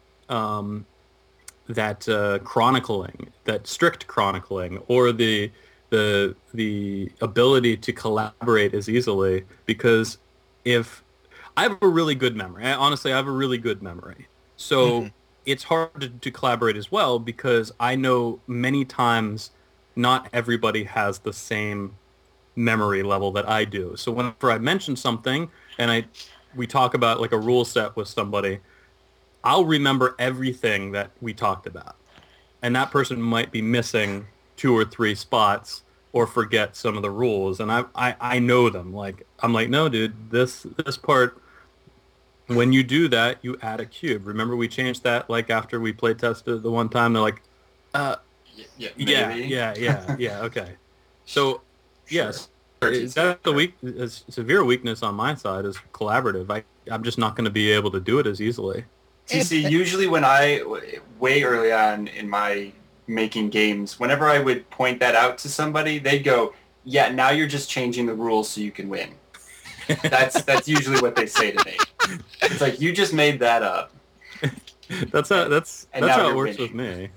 um, that uh, chronicling, that strict chronicling, or the the the ability to collaborate as easily. Because if I have a really good memory, I, honestly, I have a really good memory, so mm-hmm. it's hard to, to collaborate as well because I know many times not everybody has the same memory level that I do. So whenever I mention something and I we talk about like a rule set with somebody, I'll remember everything that we talked about. And that person might be missing two or three spots or forget some of the rules. And I I, I know them. Like I'm like, no dude, this this part, when you do that, you add a cube. Remember we changed that like after we play tested the one time, they're like, uh yeah, yeah, yeah, yeah, yeah, okay. So yes, sure. Is that the weak, a severe weakness on my side is collaborative. I, I'm just not going to be able to do it as easily. T C, usually when I, way early on in my making games, whenever I would point that out to somebody, they'd go, yeah, now you're just changing the rules so you can win. That's that's usually what they say to me. It's like, you just made that up. That's how, that's, And that's now how it you're works winning. with me.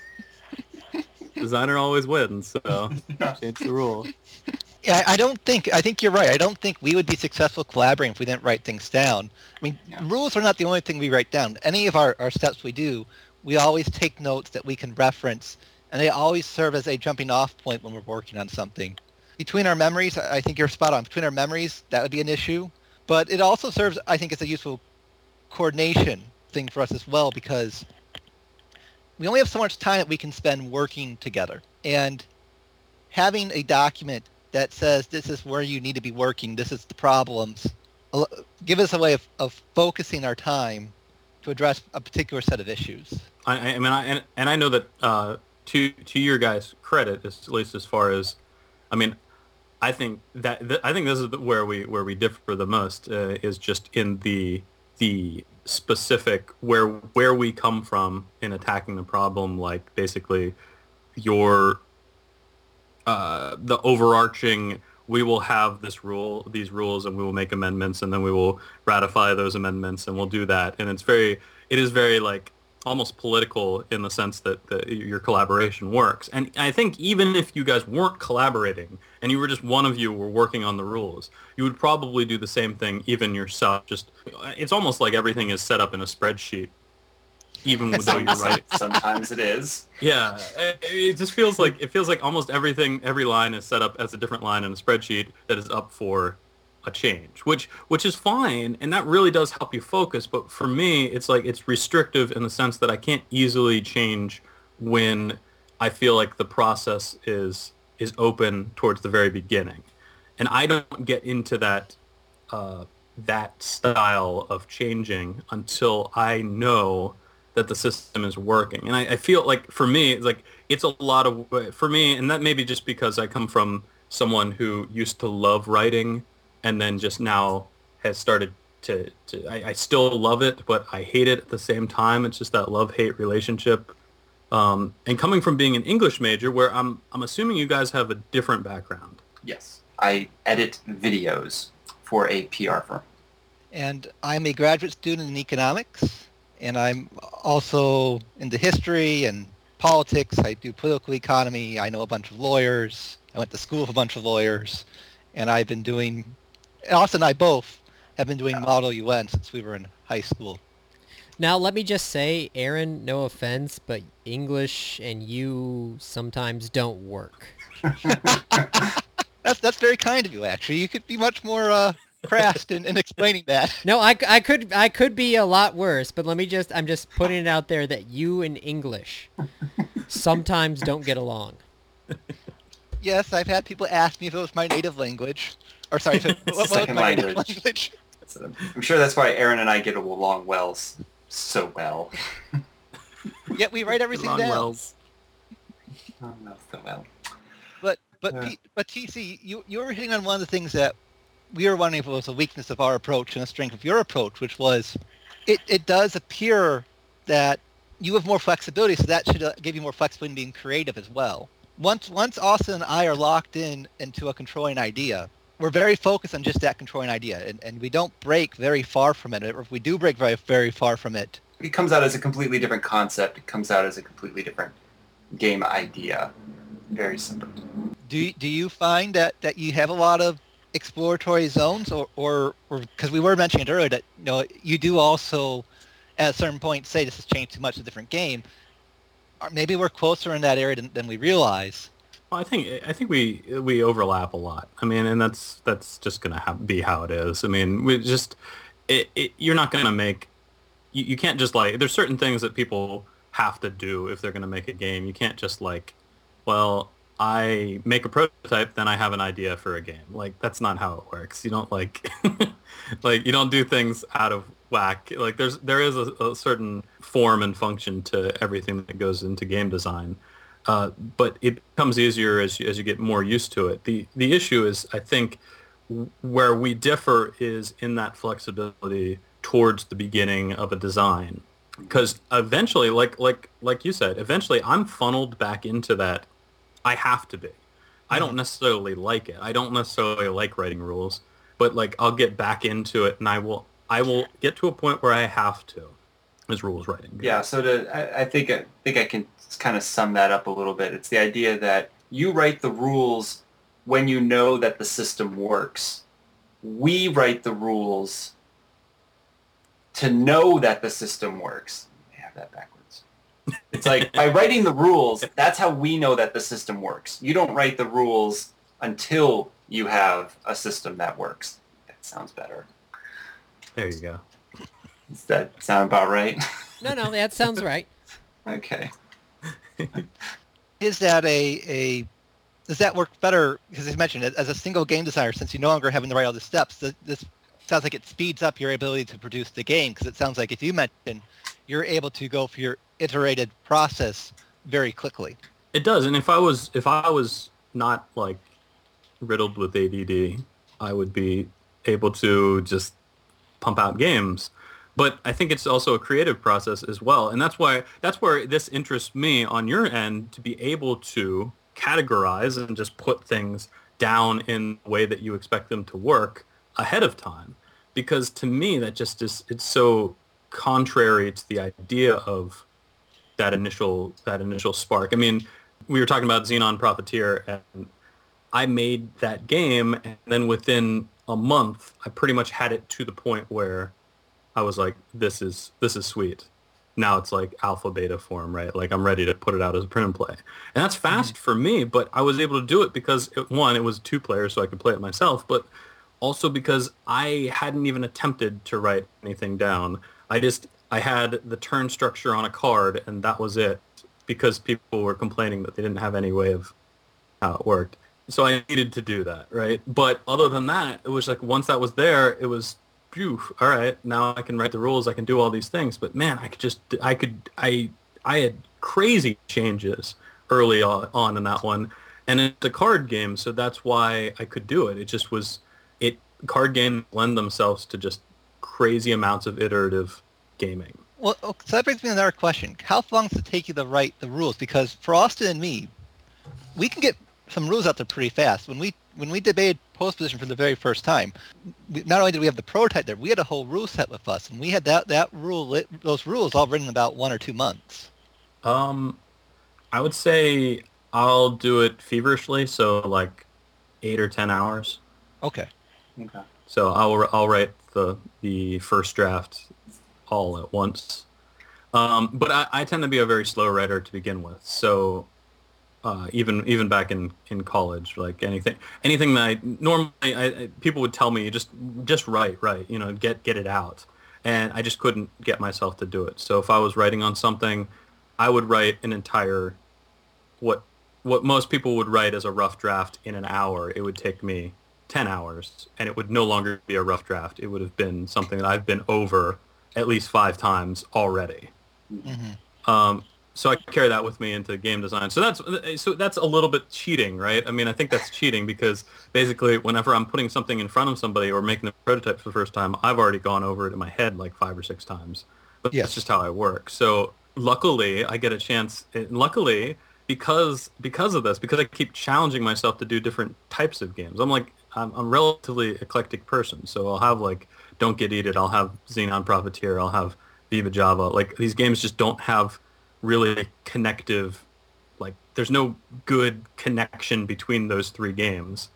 Designer always wins, so change the rule. Yeah, I don't think, I think you're right. I don't think we would be successful collaborating if we didn't write things down. I mean, Yeah. rules are not the only thing we write down. Any of our, our steps we do, we always take notes that we can reference, and they always serve as a jumping off point when we're working on something. Between our memories, I I think you're spot on. Between our memories, that would be an issue. But it also serves, I think, as a useful coordination thing for us as well, because we only have so much time that we can spend working together. And having a document that says this is where you need to be working, this is the problems, al- give us a way of, of focusing our time to address a particular set of issues. I, I mean, I, and, and I know that uh, to to your guys' credit, at least as far as, I mean, I think that th- I think this is where we where we differ the most uh, is just in the the specific where where we come from in attacking the problem, like basically your uh, the overarching. We will have this rule, these rules, and we will make amendments, and then we will ratify those amendments, and we'll do that. And it's very, it is very like almost political in the sense that the, your collaboration works. And I think even if you guys weren't collaborating and you were just one of you were working on the rules, you would probably do the same thing even yourself. Just it's almost like everything is set up in a spreadsheet, even though you're right. Sometimes it is. Yeah, it, it just feels like it feels like almost everything, every line is set up as a different line in a spreadsheet that is up for a change, which which is fine, and that really does help you focus. But for me, it's like it's restrictive in the sense that I can't easily change when I feel like the process is is open towards the very beginning, and I don't get into that uh, that style of changing until I know that the system is working. And I, I feel like for me, it's like it's a lot of for me, and that may be just because I come from someone who used to love writing and then just now has started to, to I, I still love it, but I hate it at the same time. It's just that love-hate relationship. Um, and coming from being an English major, where I'm I'm assuming you guys have a different background. Yes. I edit videos for a P R firm. And I'm a graduate student in economics, and I'm also into history and politics. I do political economy. I know a bunch of lawyers. I went to school with a bunch of lawyers, and I've been doing Austin and I both have been doing Model U N since we were in high school. Now, let me just say, Aaron, no offense, but English and you sometimes don't work. That's that's very kind of you, actually. You could be much more uh, crass in, in explaining that. No, I, I could I could be a lot worse, but let me just, I'm just putting it out there that you and English sometimes don't get along. Yes, I've had people ask me if it was my native language. Or sorry, if it, what was Second my native language. language. I'm sure that's why Aaron and I get along well, s- so well. Yet we write everything Ron down. Wells. Oh, no, so well. But but Yeah. P, but T C, you you were hitting on one of the things that we were wondering if it was a weakness of our approach and a strength of your approach, which was it, it does appear that you have more flexibility, so that should uh, give you more flexibility in being creative as well. Once once Austin and I are locked in into a controlling idea, we're very focused on just that controlling idea, and, and we don't break very far from it. Or if we do break very very far from it, It comes out as a completely different concept. It comes out as a completely different game idea. Very simple. do you, do you find that, that you have a lot of exploratory zones, or or because we were mentioning it earlier that you know you do also at a certain point say this has changed too much, a different game. Or maybe we're closer in that area than, than we realize. Well, I think I think we we overlap a lot. I mean, and that's that's just gonna ha- be how it is. I mean, we just it, it, you're not gonna make you, you can't just like there's certain things that people have to do if they're gonna make a game. You can't just like, well, I make a prototype, then I have an idea for a game. Like that's not how it works. You don't like like you don't do things out of whack. Like there's there is a, a certain form and function to everything that goes into game design. Uh, but it becomes easier as you, as you get more used to it. The the issue is, I think, w- where we differ is in that flexibility towards the beginning of a design. Because eventually, like like like you said, eventually I'm funneled back into that. I have to be. I don't necessarily like it. I don't necessarily like writing rules, but like I'll get back into it, and I will I will get to a point where I have to, as rules writing. Yeah, so to, I, I think I think I can kind of sum that up a little bit. It's the idea that you write the rules when you know that the system works. We write the rules to know that the system works. I have that backwards. It's like by writing the rules, that's how we know that the system works. You don't write the rules until you have a system that works. That sounds better. There you go. Does that sound about right? No, no, that sounds right. Okay. Is that a, a does that work better? Because as you mentioned, as a single game designer, since you no longer having to write all the steps, this, this sounds like it speeds up your ability to produce the game. Because it sounds like if you mentioned, you're able to go for your iterated process very quickly. It does, and if I was if I was not like riddled with A D D, I would be able to just pump out games. But I think it's also a creative process as well, and that's why that's where this interests me on your end, to be able to categorize and just put things down in the way that you expect them to work ahead of time. Because to me, that just is it's so contrary to the idea of that initial that initial spark. I mean, we were talking about Xenon Profiteer, and I made that game, and then within a month, I pretty much had it to the point where I was like, this is this is sweet. Now it's like alpha beta form, right? Like I'm ready to put it out as a print and play. And that's fast mm-hmm. for me, but I was able to do it because, it, one, it was two players, so I could play it myself, but also because I hadn't even attempted to write anything down. I just, I had the turn structure on a card, and that was it, because people were complaining that they didn't have any way of how it worked. So I needed to do that, right? But other than that, it was like once that was there, it was, phew, all right, now I can write the rules, I can do all these things. But man, I could just, I could, I, I had crazy changes early on in that one. And it's a card game, so that's why I could do it. It just was, it, card games lend themselves to just crazy amounts of iterative gaming. Well, so that brings me to another question. How long does it take you to write the rules? Because for Austin and me, we can get some rules out there pretty fast. When we when we debated post position for the very first time, we, not only did we have the prototype there, we had a whole rule set with us, and we had that that rule those rules all written in about one or two months. Um, I would say I'll do it feverishly, so like eight or ten hours. Okay. Okay. So I'll I'll write the the first draft all at once. Um, but I, I tend to be a very slow writer to begin with, so. Uh, even even back in, in college, like anything anything that I normally I, I, people would tell me just just write write you know get get it out, and I just couldn't get myself to do it. So if I was writing on something, I would write an entire what what most people would write as a rough draft in an hour. It would take me ten hours, and it would no longer be a rough draft. It would have been something that I've been over at least five times already. Mm-hmm. Um, So I carry that with me into game design. So that's so that's a little bit cheating, right? I mean, I think that's cheating because basically whenever I'm putting something in front of somebody or making a prototype for the first time, I've already gone over it in my head like five or six times. But yes. That's just how I work. So luckily, I get a chance. And luckily, because because of this, because I keep challenging myself to do different types of games. I'm like I'm, I'm a relatively eclectic person. So I'll have like Don't Get Eated. I'll have Xenon Profiteer. I'll have Viva Java. Like these games just don't have really connective, like there's no good connection between those three games.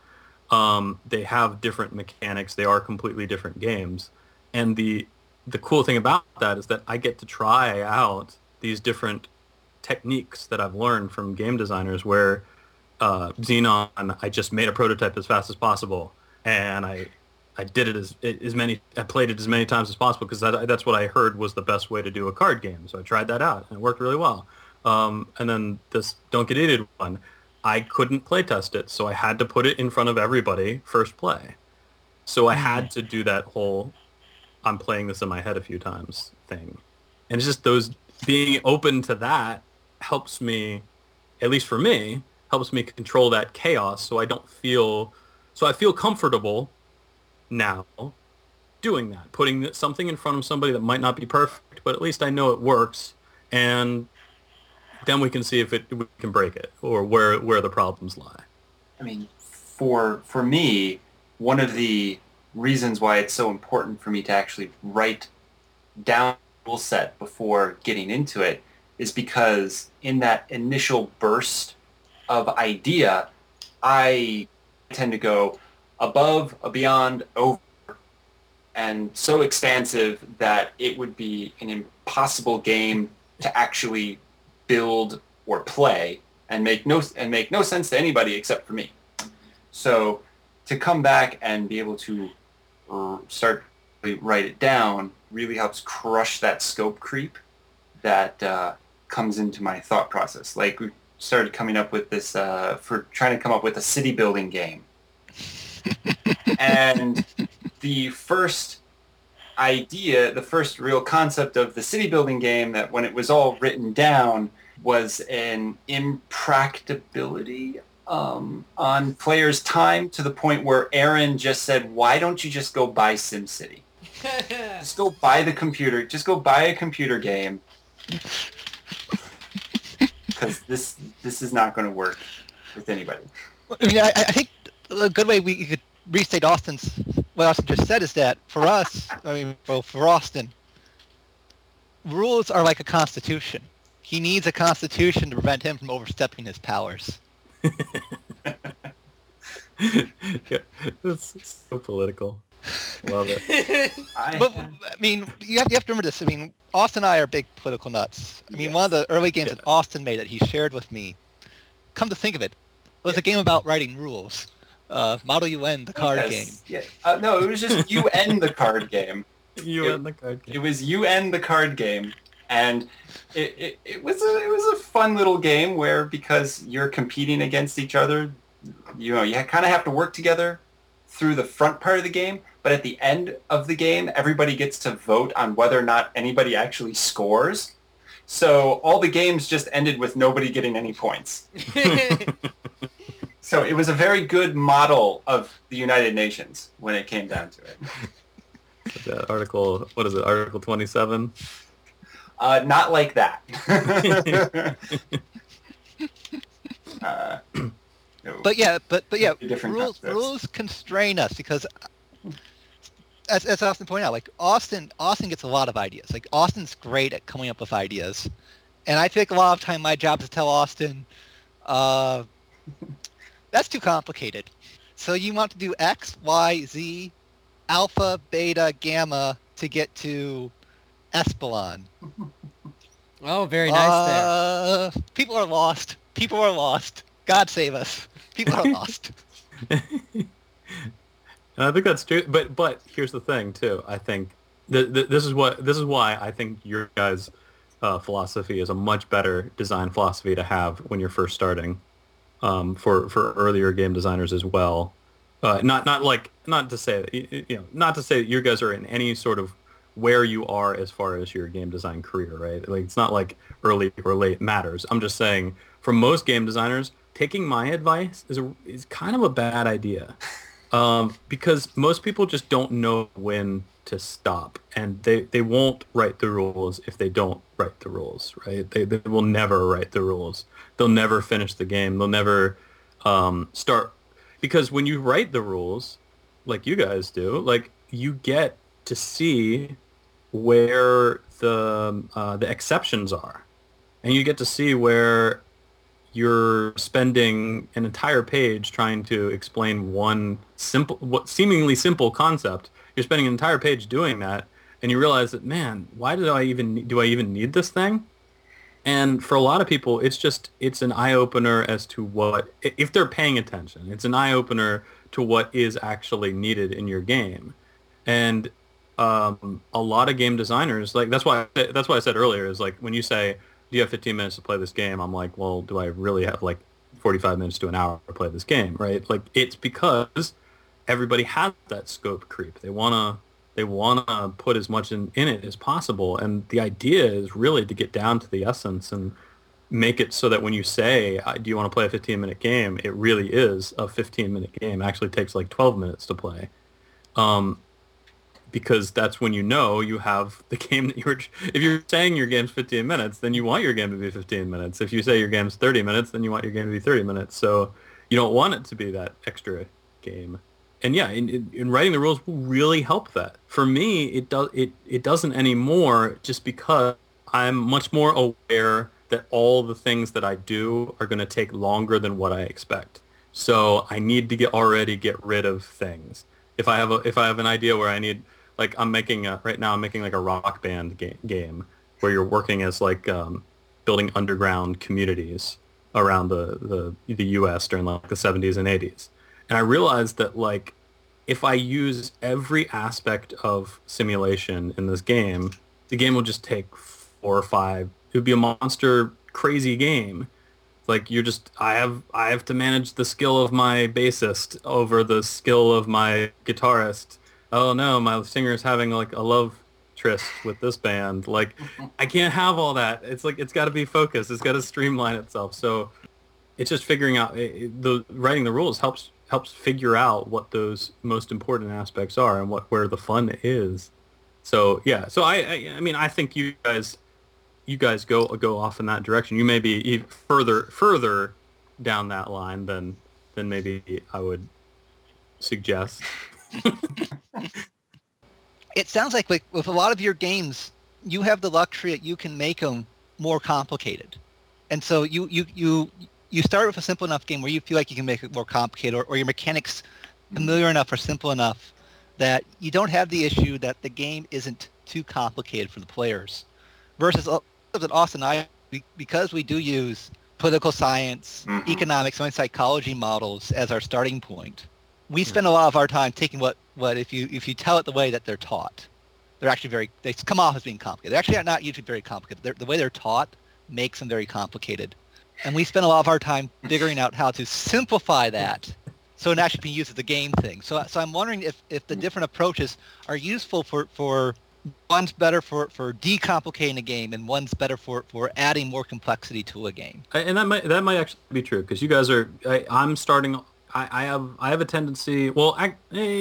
Um, they have different mechanics. They are completely different games. And the the cool thing about that is that I get to try out these different techniques that I've learned from game designers where uh, Xenon, I just made a prototype as fast as possible. And I I did it as as many. I played it as many times as possible because that, that's what I heard was the best way to do a card game. So I tried that out, and it worked really well. Um, and then this Don't Get Eated one, I couldn't play test it, so I had to put it in front of everybody first play. So I had to do that whole I'm playing this in my head a few times thing. And it's just those being open to that helps me, at least for me, helps me control that chaos so I don't feel so I feel comfortable now doing that, putting something in front of somebody that might not be perfect, but at least I know it works, and then we can see if it we can break it or where where the problems lie. I mean, for for me, one of the reasons why it's so important for me to actually write down the rule set before getting into it is because in that initial burst of idea, I tend to go above, beyond, over, and so expansive that it would be an impossible game to actually build or play, and make no and make no sense to anybody except for me. So to come back and be able to uh, start to write it down really helps crush that scope creep that uh, comes into my thought process. Like we started coming up with this uh, for trying to come up with a city building game. And the first idea, the first real concept of the city building game, that when it was all written down, was an impracticability um, on players' time, to the point where Aaron just said, why don't you just go buy SimCity? Just go buy the computer. Just go buy a computer game. Because this this is not going to work with anybody. I mean, I, I think a good way we could restate Austin's, what Austin just said, is that for us, I mean, well, for Austin, rules are like a constitution. he needs a constitution to prevent him from overstepping his powers. Yeah, it's so political. Love it. I, But I mean, you have, you have to remember this. I mean, Austin and I are big political nuts. I mean, Yes. one of the early games Yeah. that Austin made that he shared with me, come to think of it, was a game about writing rules. Uh, Model U N, the card yes, game. Yeah. Uh, no, it was just U N the card game. You It- and the card game. It was U N the card game, and it, it, it was a it was a fun little game where, because you're competing against each other, you know, you kind of have to work together through the front part of the game, but at the end of the game, everybody gets to vote on whether or not anybody actually scores. So all the games just ended with nobody getting any points. So it was a very good model of the United Nations when it came down to it. That article, what is it? Article twenty-seven. Uh, not like that. uh, no. But yeah, but but yeah, Different rules concepts. rules constrain us because, as as Austin pointed out, like Austin Austin gets a lot of ideas. Like Austin's great at coming up with ideas, and I feel like a lot of time my job is to tell Austin, uh, that's too complicated. So you want to do X, Y, Z, alpha, beta, gamma to get to Espelon. Oh, very nice there. uh, People are lost. People are lost. God save us. People are lost. And I think that's true. But but here's the thing too. I think th- th- this is what this is why I think your guys' uh, philosophy is a much better design philosophy to have when you're first starting. Um, for for earlier game designers as well. Uh, not not like not to say that, you you know not to say that you guys are in any sort of where you are as far as your game design career, right? Like it's not like early or late matters. I'm just saying for most game designers, taking my advice is a, is kind of a bad idea. Um, because most people just don't know when to stop, and they, they won't write the rules if they don't write the rules, right? They, they will never write the rules. They'll never finish the game. They'll never um, start, because when you write the rules, like you guys do, like you get to see where the uh, the exceptions are, and you get to see where you're spending an entire page trying to explain one simple, what seemingly simple concept. You're spending an entire page doing that, and you realize that, man, why do I even do I even need this thing? And for a lot of people, it's just it's an eye opener as to what, if they're paying attention, it's an eye opener to what is actually needed in your game. And um, a lot of game designers, like that's why that's why I said earlier, is like when you say, do you have fifteen minutes to play this game? I'm like, well, do I really have like forty-five minutes to an hour to play this game, right? Like it's because everybody has that scope creep. They wanna they wanna put as much in, in it as possible, and the idea is really to get down to the essence and make it so that when you say, do you want to play a fifteen minute game, it really is a fifteen minute game. It actually takes like twelve minutes to play. Um, because that's when you know you have the game that you're... If you're saying your game's fifteen minutes, then you want your game to be fifteen minutes. If you say your game's thirty minutes, then you want your game to be thirty minutes. So you don't want it to be that extra game. And yeah, in, in, in writing the rules will really help that. For me, it, does, it, it doesn't anymore, just because I'm much more aware that all the things that I do are going to take longer than what I expect. So I need to get already get rid of things. If I have a if I have an idea where I need, like I'm making a, right now I'm making like a rock band game, game where you're working as like um, building underground communities around the, the the U S during like the seventies and eighties. And I realized that like if I use every aspect of simulation in this game, the game will just take four or five. It would be a monster crazy game. Like you're just, I have, I have to manage the skill of my bassist over the skill of my guitarist. Oh no, my singer is having like a love tryst with this band. Like I can't have all that. It's like, it's got to be focused. It's got to streamline itself. So it's just figuring out it, it, the writing the rules helps, helps figure out what those most important aspects are and what, where the fun is. So yeah, so I, I, I mean, I think you guys, you guys go go off in that direction. You may be even further further down that line than than maybe I would suggest. It sounds like, like with a lot of your games, you have the luxury that you can make them more complicated. And so you, you, you, you start with a simple enough game where you feel like you can make it more complicated, or, or your mechanics familiar enough or simple enough that you don't have the issue that the game isn't too complicated for the players. Versus uh, at Austin and I, we, because we do use political science, Mhm. economics, and psychology models as our starting point, we spend a lot of our time taking what, what if you if you tell it the way that they're taught, they're actually very, they come off as being complicated. They're actually not usually very complicated. They're, the way they're taught makes them very complicated. And we spend a lot of our time figuring out how to simplify that so it actually can be used as a game thing. So, so I'm wondering if, if the different approaches are useful for, for one's better for, for decomplicating a game and one's better for, for adding more complexity to a game. And that might that might actually be true because you guys are. I, I'm starting. I, I have I have a tendency. Well, I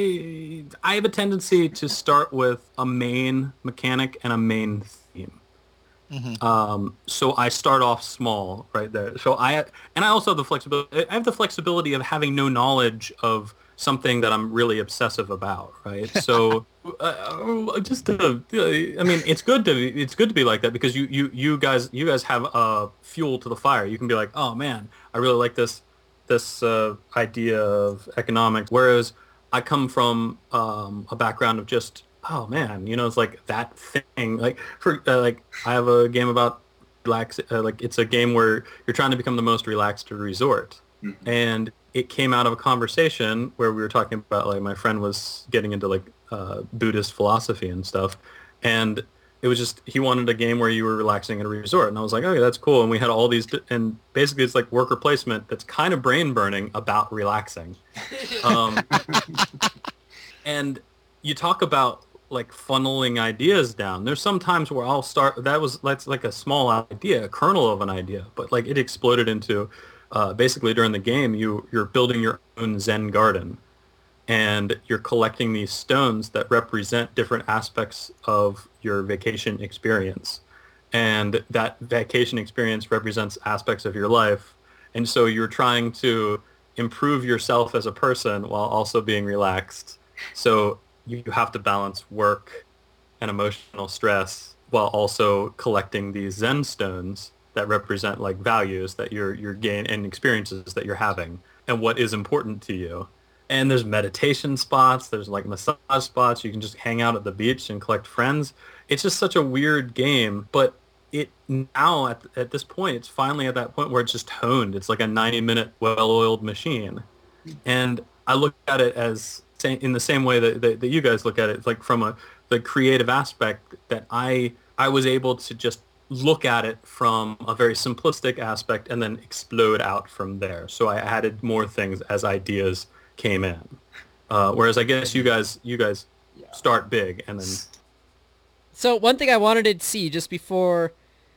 I have a tendency to start with a main mechanic and a main theme. Mm-hmm. Um, so I start off small right there. So I and I also have the flexibility. I have the flexibility of having no knowledge of something that I'm really obsessive about, right? So uh, just to, I mean, it's good to it's good to be like that because you you you guys you guys have uh, fuel to the fire. You can be like, oh man, I really like this this uh, idea of economics. Whereas I come from um, a background of just oh man, you know, it's like that thing. Like for uh, like I have a game about relax. Uh, like it's a game where you're trying to become the most relaxed resort, Mhm. and it came out of a conversation where we were talking about like my friend was getting into like uh, Buddhist philosophy and stuff, and it was just he wanted a game where you were relaxing at a resort, and I was like, okay, that's cool. And we had all these, and basically it's like worker placement that's kind of brain burning about relaxing. Um, and you talk about like funneling ideas down. There's some times where I'll start. That was that's like a small idea, a kernel of an idea, but like it exploded into. Uh, basically, during the game, you you're building your own Zen garden, and you're collecting these stones that represent different aspects of your vacation experience, and that vacation experience represents aspects of your life, and so you're trying to improve yourself as a person while also being relaxed. So you have to balance work and emotional stress while also collecting these Zen stones that represent like values that you're you're gain and experiences that you're having and what is important to you. And there's meditation spots, there's like massage spots, you can just hang out at the beach and collect friends. It's just such a weird game, but it now at at this point it's finally at that point where it's just honed. It's like a ninety minute well-oiled machine. And I look at it as in the same way that, that, that you guys look at it, it's like from a the creative aspect that I I was able to just look at it from a very simplistic aspect and then explode out from there. So I added more things as ideas came in. Uh, whereas I guess you guys you guys Yeah. start big and then So one thing I wanted to see just before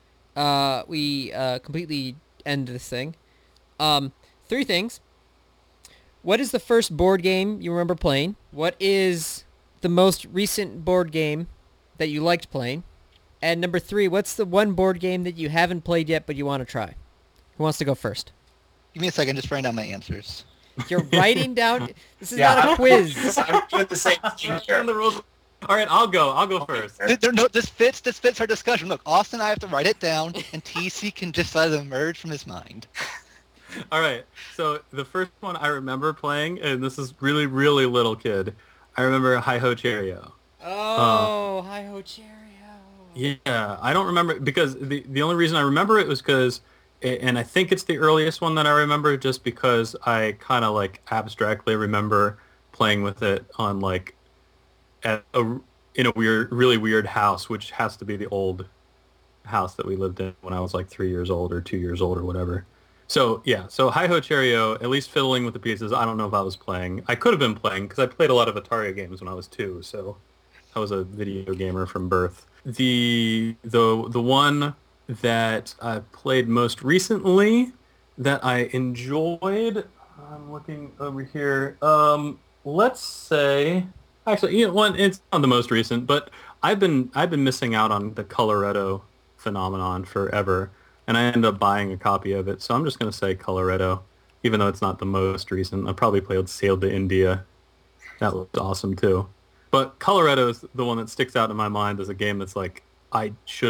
uh, we uh, completely end this thing, um, three things. What is the first board game you remember playing? What is the most recent board game that you liked playing? And number three, what's the one board game that you haven't played yet but you want to try? Who wants to go first? Give me a second, just writing down my answers. You're writing down... This is Yeah, not a I'm- quiz. I'm doing the same thing And here. the rules. All right, I'll go. I'll go first. Th- there- no, this fits. This fits our discussion. Look, Austin and I have to write it down, and T C can just let it emerge from his mind. All right. So the first one I remember playing, and this is really, really little kid. I remember Hi Ho Cherry-O. Oh, Hi Ho Cherry-O. Yeah, I don't remember because the the only reason I remember it was because, and I think it's the earliest one that I remember, just because I kind of like abstractly remember playing with it on like, at a in a weird, really weird house, which has to be the old house that we lived in when I was like three years old or two years old or whatever. So yeah, so Hi Ho Cherry-O, at least fiddling with the pieces. I don't know if I was playing. I could have been playing because I played a lot of Atari games when I was two, so I was a video gamer from birth. The the the one that I played most recently that I enjoyed. I'm looking over here. Um, let's say, actually, you know, one it's not the most recent, but I've been I've been missing out on the Coloretto phenomenon forever, and I ended up buying a copy of it. So I'm just gonna say Coloretto, even though it's not the most recent. I probably played Sailed to India. That looked awesome too. But Coloretto is the one that sticks out in my mind as a game that's like I should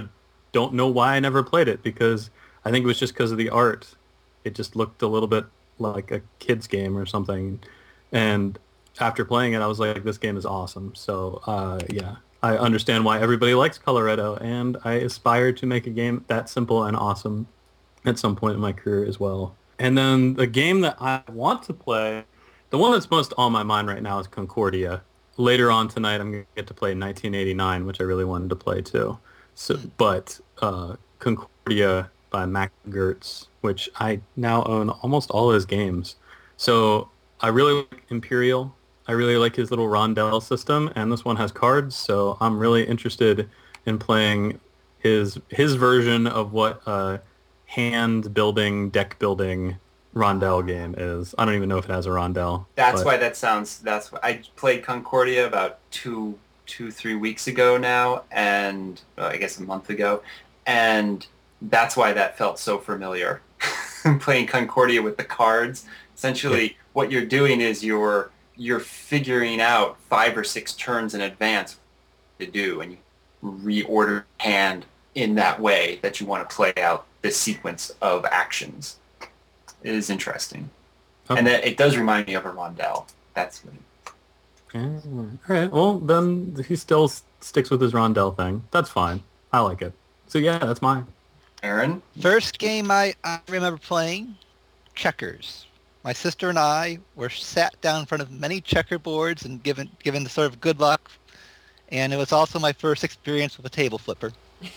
don't know why I never played it, because I think it was just because of the art. It just looked a little bit like a kid's game or something. And after playing it, I was like, this game is awesome. So, uh, yeah, I understand why everybody likes Coloretto, and I aspire to make a game that simple and awesome at some point in my career as well. And then the game that I want to play, the one that's most on my mind right now is Concordia. Later on tonight, I'm going to get to play nineteen eighty-nine, which I really wanted to play too. So, but uh, Concordia by Max Gertz, which I now own almost all his games. So I really like Imperial. I really like his little rondel system, and this one has cards, so I'm really interested in playing his his version of what a hand-building, deck-building rondel game is. I don't even know if it has a rondel. That's but... why that sounds... That's why I played Concordia about two, two, three weeks ago now, and well, I guess a month ago, and that's why that felt so familiar. Playing Concordia with the cards, essentially, yeah. What you're doing is you're you're figuring out five or six turns in advance to do, and you reorder hand in that way that you want to play out this sequence of actions. It is interesting. Okay. And that, it does remind me of a rondel. That's what it... All right. Well, then he still s- sticks with his rondel thing. That's fine. I like it. So yeah, that's mine. Aaron? First game I, I remember playing, checkers. My sister and I were sat down in front of many checkerboards and given given the sort of good luck, and it was also my first experience with a table flipper.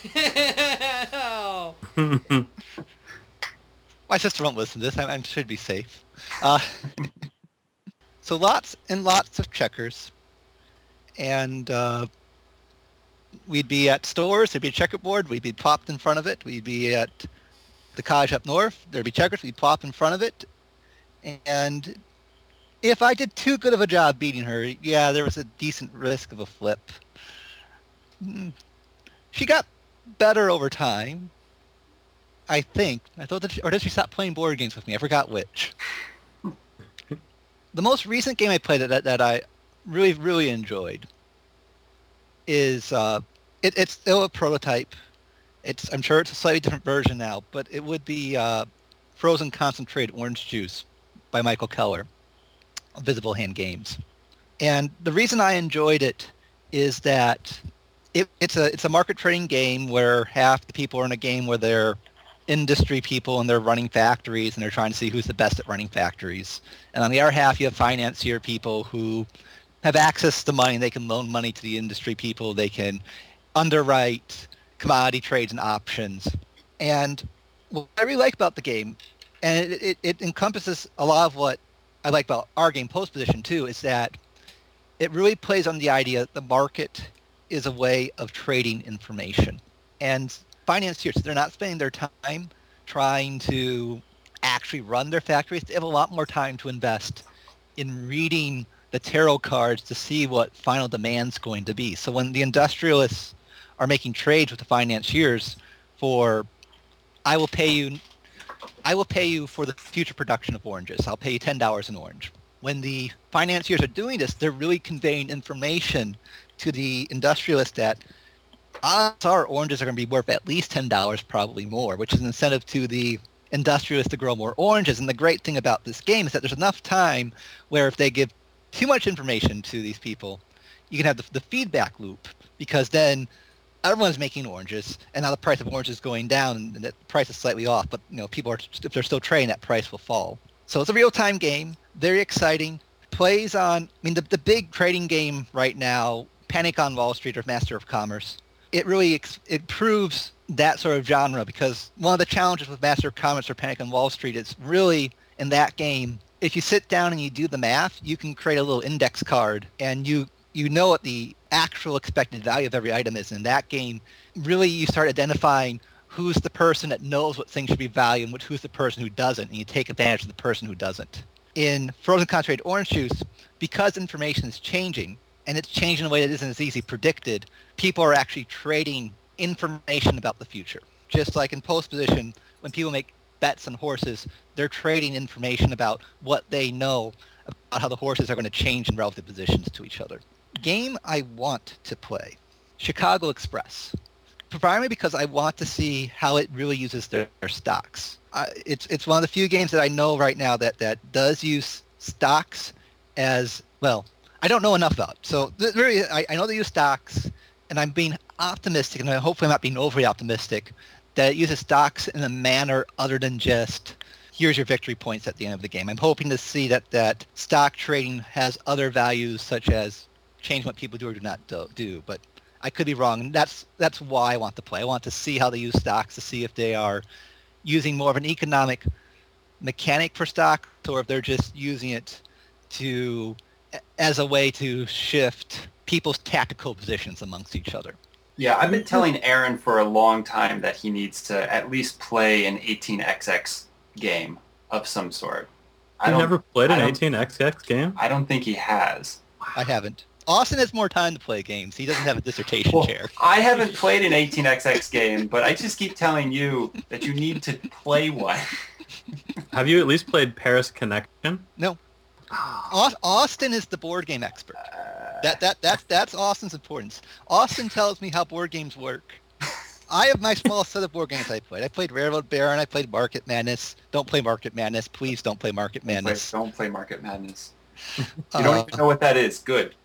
My sister won't listen to this. I, I should be safe. Uh, so lots and lots of checkers, and uh, we'd be at stores. There'd be a checkerboard. We'd be plopped in front of it. We'd be at the college up north. There'd be checkers. We'd plop in front of it. And if I did too good of a job beating her, yeah, there was a decent risk of a flip. She got better over time, I think. I thought that she, or did she stop playing board games with me? I forgot which. The most recent game I played that, that I really, really enjoyed is, uh, it, it's still a prototype. It's I'm sure it's a slightly different version now, but it would be uh, Frozen Concentrated Orange Juice by Michael Keller, Visible Hand Games. And the reason I enjoyed it is that it, it's a it's a market trading game where half the people are in a game where they're industry people and they're running factories and they're trying to see who's the best at running factories. And on the other half, you have financier people who have access to money. They can loan money to the industry people. They can underwrite commodity trades and options. And what I really like about the game, and it, it, it encompasses a lot of what I like about our game, Post Position, too, is that it really plays on the idea that the market is a way of trading information. And financiers, they're not spending their time trying to actually run their factories. They have a lot more time to invest in reading the tarot cards to see what final demand's going to be. So when the industrialists are making trades with the financiers for, I will pay you I will pay you for the future production of oranges. I'll pay you ten dollars an orange. When the financiers are doing this, they're really conveying information to the industrialist that odds are oranges are going to be worth at least ten dollars, probably more, which is an incentive to the industrialist to grow more oranges. And the great thing about this game is that there's enough time where if they give too much information to these people, you can have the, the feedback loop, because then everyone's making oranges, and now the price of oranges is going down, and the price is slightly off. But you know, people are if they're still trading, that price will fall. So it's a real-time game, very exciting. Plays on, I mean, the the big trading game right now, Panic on Wall Street or Master of Commerce. It really ex- it proves that sort of genre, because one of the challenges with Master of Commerce or Panic on Wall Street is really in that game, if you sit down and you do the math, you can create a little index card, and you you know what the actual expected value of every item is. In that game, really you start identifying who's the person that knows what things should be valued and who's the person who doesn't, and you take advantage of the person who doesn't. In Frozen Concentrated Orange Juice, because information is changing, and it's changing in a way that isn't as easily predicted, people are actually trading information about the future. Just like in Post Position, when people make bets on horses, they're trading information about what they know about how the horses are going to change in relative positions to each other. Game I want to play, Chicago Express. primarily because I want to see how it really uses their, their stocks. Uh, it's it's one of the few games that I know right now that, that does use stocks as, well, I don't know enough about. So th- really, I, I know they use stocks, and I'm being optimistic, and I hopefully I'm not being overly optimistic, that it uses stocks in a manner other than just, here's your victory points at the end of the game. I'm hoping to see that, that stock trading has other values, such as change what people do or do not do, do. But I could be wrong. And that's that's why I want to play. I want to see how they use stocks, to see if they are using more of an economic mechanic for stock, or if they're just using it to as a way to shift people's tactical positions amongst each other. Yeah, I've been telling Aaron for a long time that he needs to at least play an eighteen X X game of some sort. I You've don't, never played I an don't- eighteen X X game? I don't think he has. I haven't. Austin has more time to play games. He doesn't have a dissertation Well, chair. I haven't played an eighteen X X game, but I just keep telling you that you need to play one. Have you at least played Paris Connection? No. Aus- Austin is the board game expert. That that that that's Austin's importance. Austin tells me how board games work. I have my small set of board games I played. I played Railroad Baron. I played Market Madness. Don't play Market Madness. Please don't play Market Madness. Don't play Market Madness. You Uh, don't even know what that is. Good.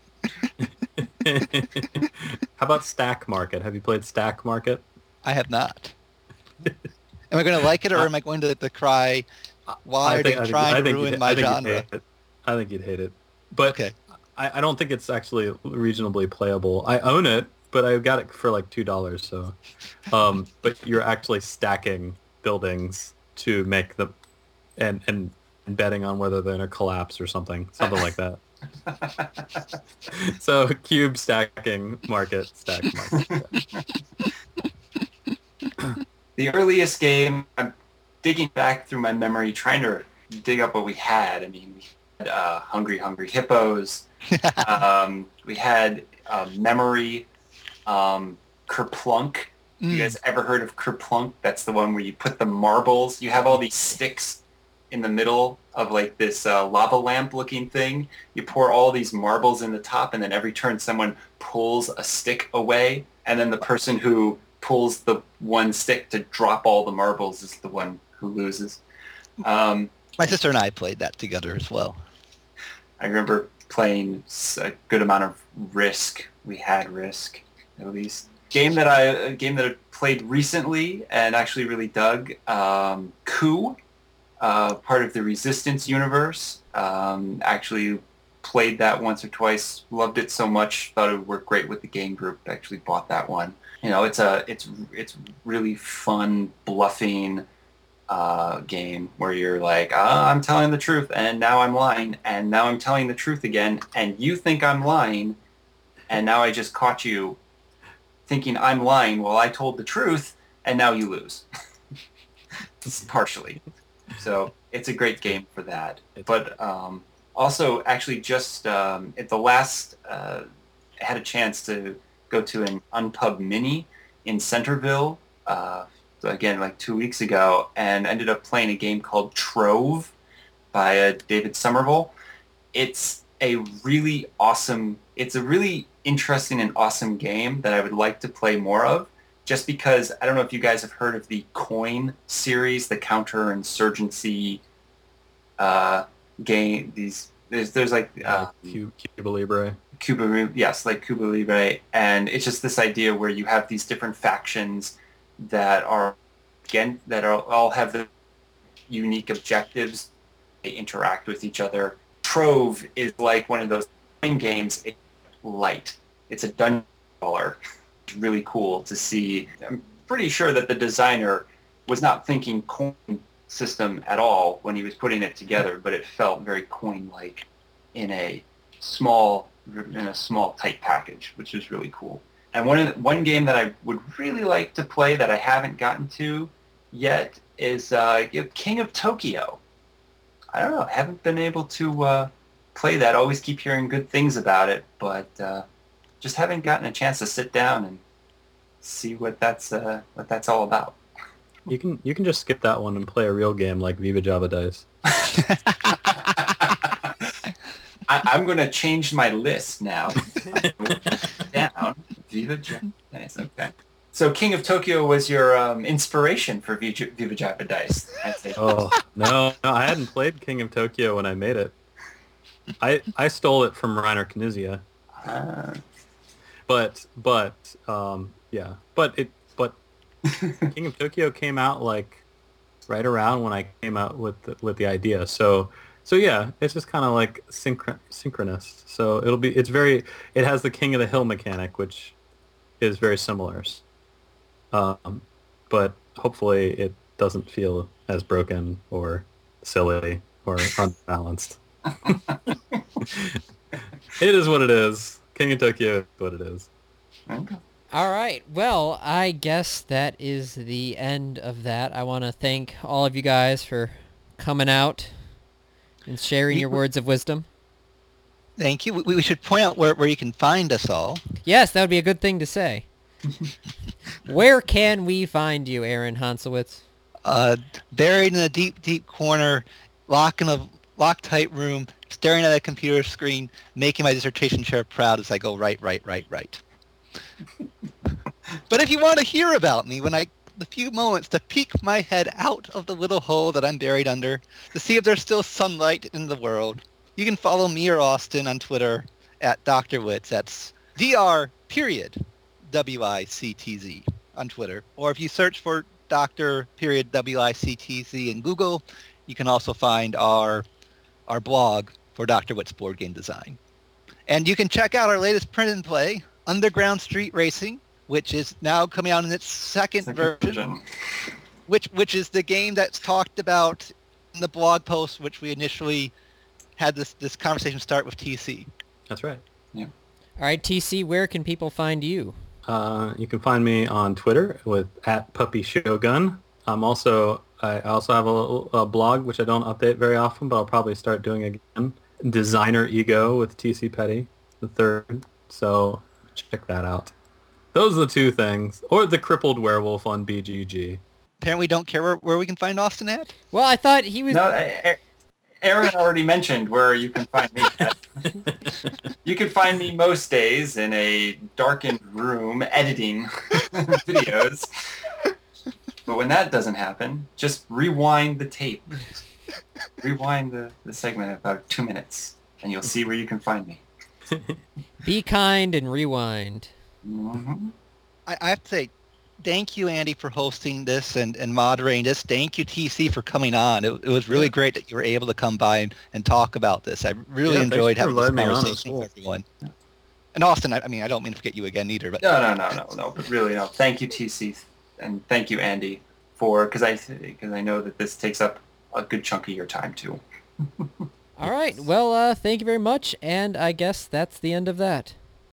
How about Stack Market? Have you played Stack Market? I have not. Am I going to like it, or am I going to, to cry, why I are think- they I think- trying I to think ruin you'd- my I think you'd genre? hate it. I think you'd hate it. But Okay. I, I don't think it's actually reasonably playable. I own it, but I got it for like two dollars. So, um, but you're actually stacking buildings to make them, and and betting on whether they're gonna collapse or something, something like that. So cube stacking market, stack market. The earliest game, I'm digging back through my memory, trying to dig up what we had. I mean, we had uh, Hungry Hungry Hippos. um, we had uh, Memory, um, Kerplunk. You Mm. guys ever heard of Kerplunk? That's the one where you put the marbles. You have all these sticks in the middle of like this uh, lava lamp looking thing. You pour all these marbles in the top, and then every turn someone pulls a stick away, and then the person who pulls the one stick to drop all the marbles is the one who loses. Um, My sister and I played that together as well. I remember playing s- a good amount of Risk. We had Risk, at least. Game that I a game that I played recently and actually really dug. Um, Coup, uh, part of the Resistance universe. Um, actually played that once or twice. Loved it so much. Thought it would work great with the game group. Actually bought that one. You know, it's a it's it's really fun bluffing uh, game where you're like, ah, I'm telling the truth, and now I'm lying, and now I'm telling the truth again, and you think I'm lying, and now I just caught you thinking I'm lying while I told the truth, and now you lose. Partially. So it's a great game for that. But um, also, actually, just um, at the last, uh, had a chance to go to an Unpub Mini in Centerville, uh, again, like two weeks ago, and ended up playing a game called Trove by uh, David Somerville. It's a really awesome, it's a really interesting and awesome game that I would like to play more of, just because, I don't know if you guys have heard of the Coin series, the counterinsurgency uh, game. These there's, there's like uh, Cu- Cuba Libre. Cuba, yes, like Cuba Libre, and it's just this idea where you have these different factions that are, again, that are all have the unique objectives. They interact with each other. Trove is like one of those games. It's light. It's a dungeon crawler. It's really cool to see. I'm pretty sure that the designer was not thinking coin system at all when he was putting it together, but it felt very coin-like in a small in a small tight package, which is really cool. And one of the, one game that I would really like to play that I haven't gotten to yet is uh, King of Tokyo. I don't know. I haven't been able to uh, play that. I always keep hearing good things about it, but uh, just haven't gotten a chance to sit down and see what that's uh, what that's all about. You can you can just skip that one and play a real game like Viva Java Dice. I, I'm going to change my list now. Down. Viva Java Dice. Okay. So King of Tokyo was your um, inspiration for Viva, Viva Jappa Dice. I'd say. Oh no, no, I hadn't played King of Tokyo when I made it. I I stole it from Reiner Knizia. Uh, But but um yeah, but it but King of Tokyo came out like right around when I came out with the, with the idea. So so yeah, it's just kind of like synchron- synchronous. So it'll be it's very it has the King of the Hill mechanic, which is very similar. Um, but hopefully it doesn't feel as broken or silly or unbalanced. It is what it is. King of Tokyo is what it is. okay. All right. Well, I guess that is the end of that. I want to thank all of you guys for coming out and sharing your words of wisdom. Thank you. We, we should point out where, where you can find us all. Yes, that would be a good thing to say. Where can we find you, Aaron Hanselwitz? Uh, buried in a deep, deep corner, locked in a lock-tight room, staring at a computer screen, making my dissertation chair proud as I go right, right, right, right. But if you want to hear about me, when I the few moments to peek my head out of the little hole that I'm buried under, to see if there's still sunlight in the world, you can follow me or Austin on Twitter at Doctor Witz. That's D R period W I C T Z on Twitter. Or if you search for Doctor period W I C T Z in Google, you can also find our our blog for Doctor Witz Board Game Design. And you can check out our latest print and play, Underground Street Racing, which is now coming out in its second, Second version, version. which which is the game that's talked about in the blog post, which we initially had this, this conversation start with T C. That's right. All right, T C, where can people find you? Uh, you can find me on Twitter with at Puppy Shogun. I'm also I also have a, a blog which I don't update very often, but I'll probably start doing again. Designer Ego with T C Petty the third. So check that out. Those are the two things, or the Crippled Werewolf on B G G. Apparently, don't care where, where we can find Austin at. Well, I thought he was... No, I- I- Aaron already mentioned where you can find me. You can find me most days in a darkened room editing videos. But when that doesn't happen, just rewind the tape. Rewind the, the segment about two minutes, and you'll see where you can find me. Be kind and rewind. Mm-hmm. I, I have to say, thank you, Andy, for hosting this and, and moderating this. Thank you, T C, for coming on. It, it was really Yeah. great that you were able to come by and, and talk about this. I really Yeah, thanks enjoyed for having this inviting me on. It was conversation cool. with everyone. And Austin, I, I mean, I don't mean to forget you again either, but No, no, no, no, no. But really, no. Thank you, T C, and thank you, Andy, for because I because I know that this takes up a good chunk of your time too. All right. Well, uh, thank you very much, and I guess that's the end of that.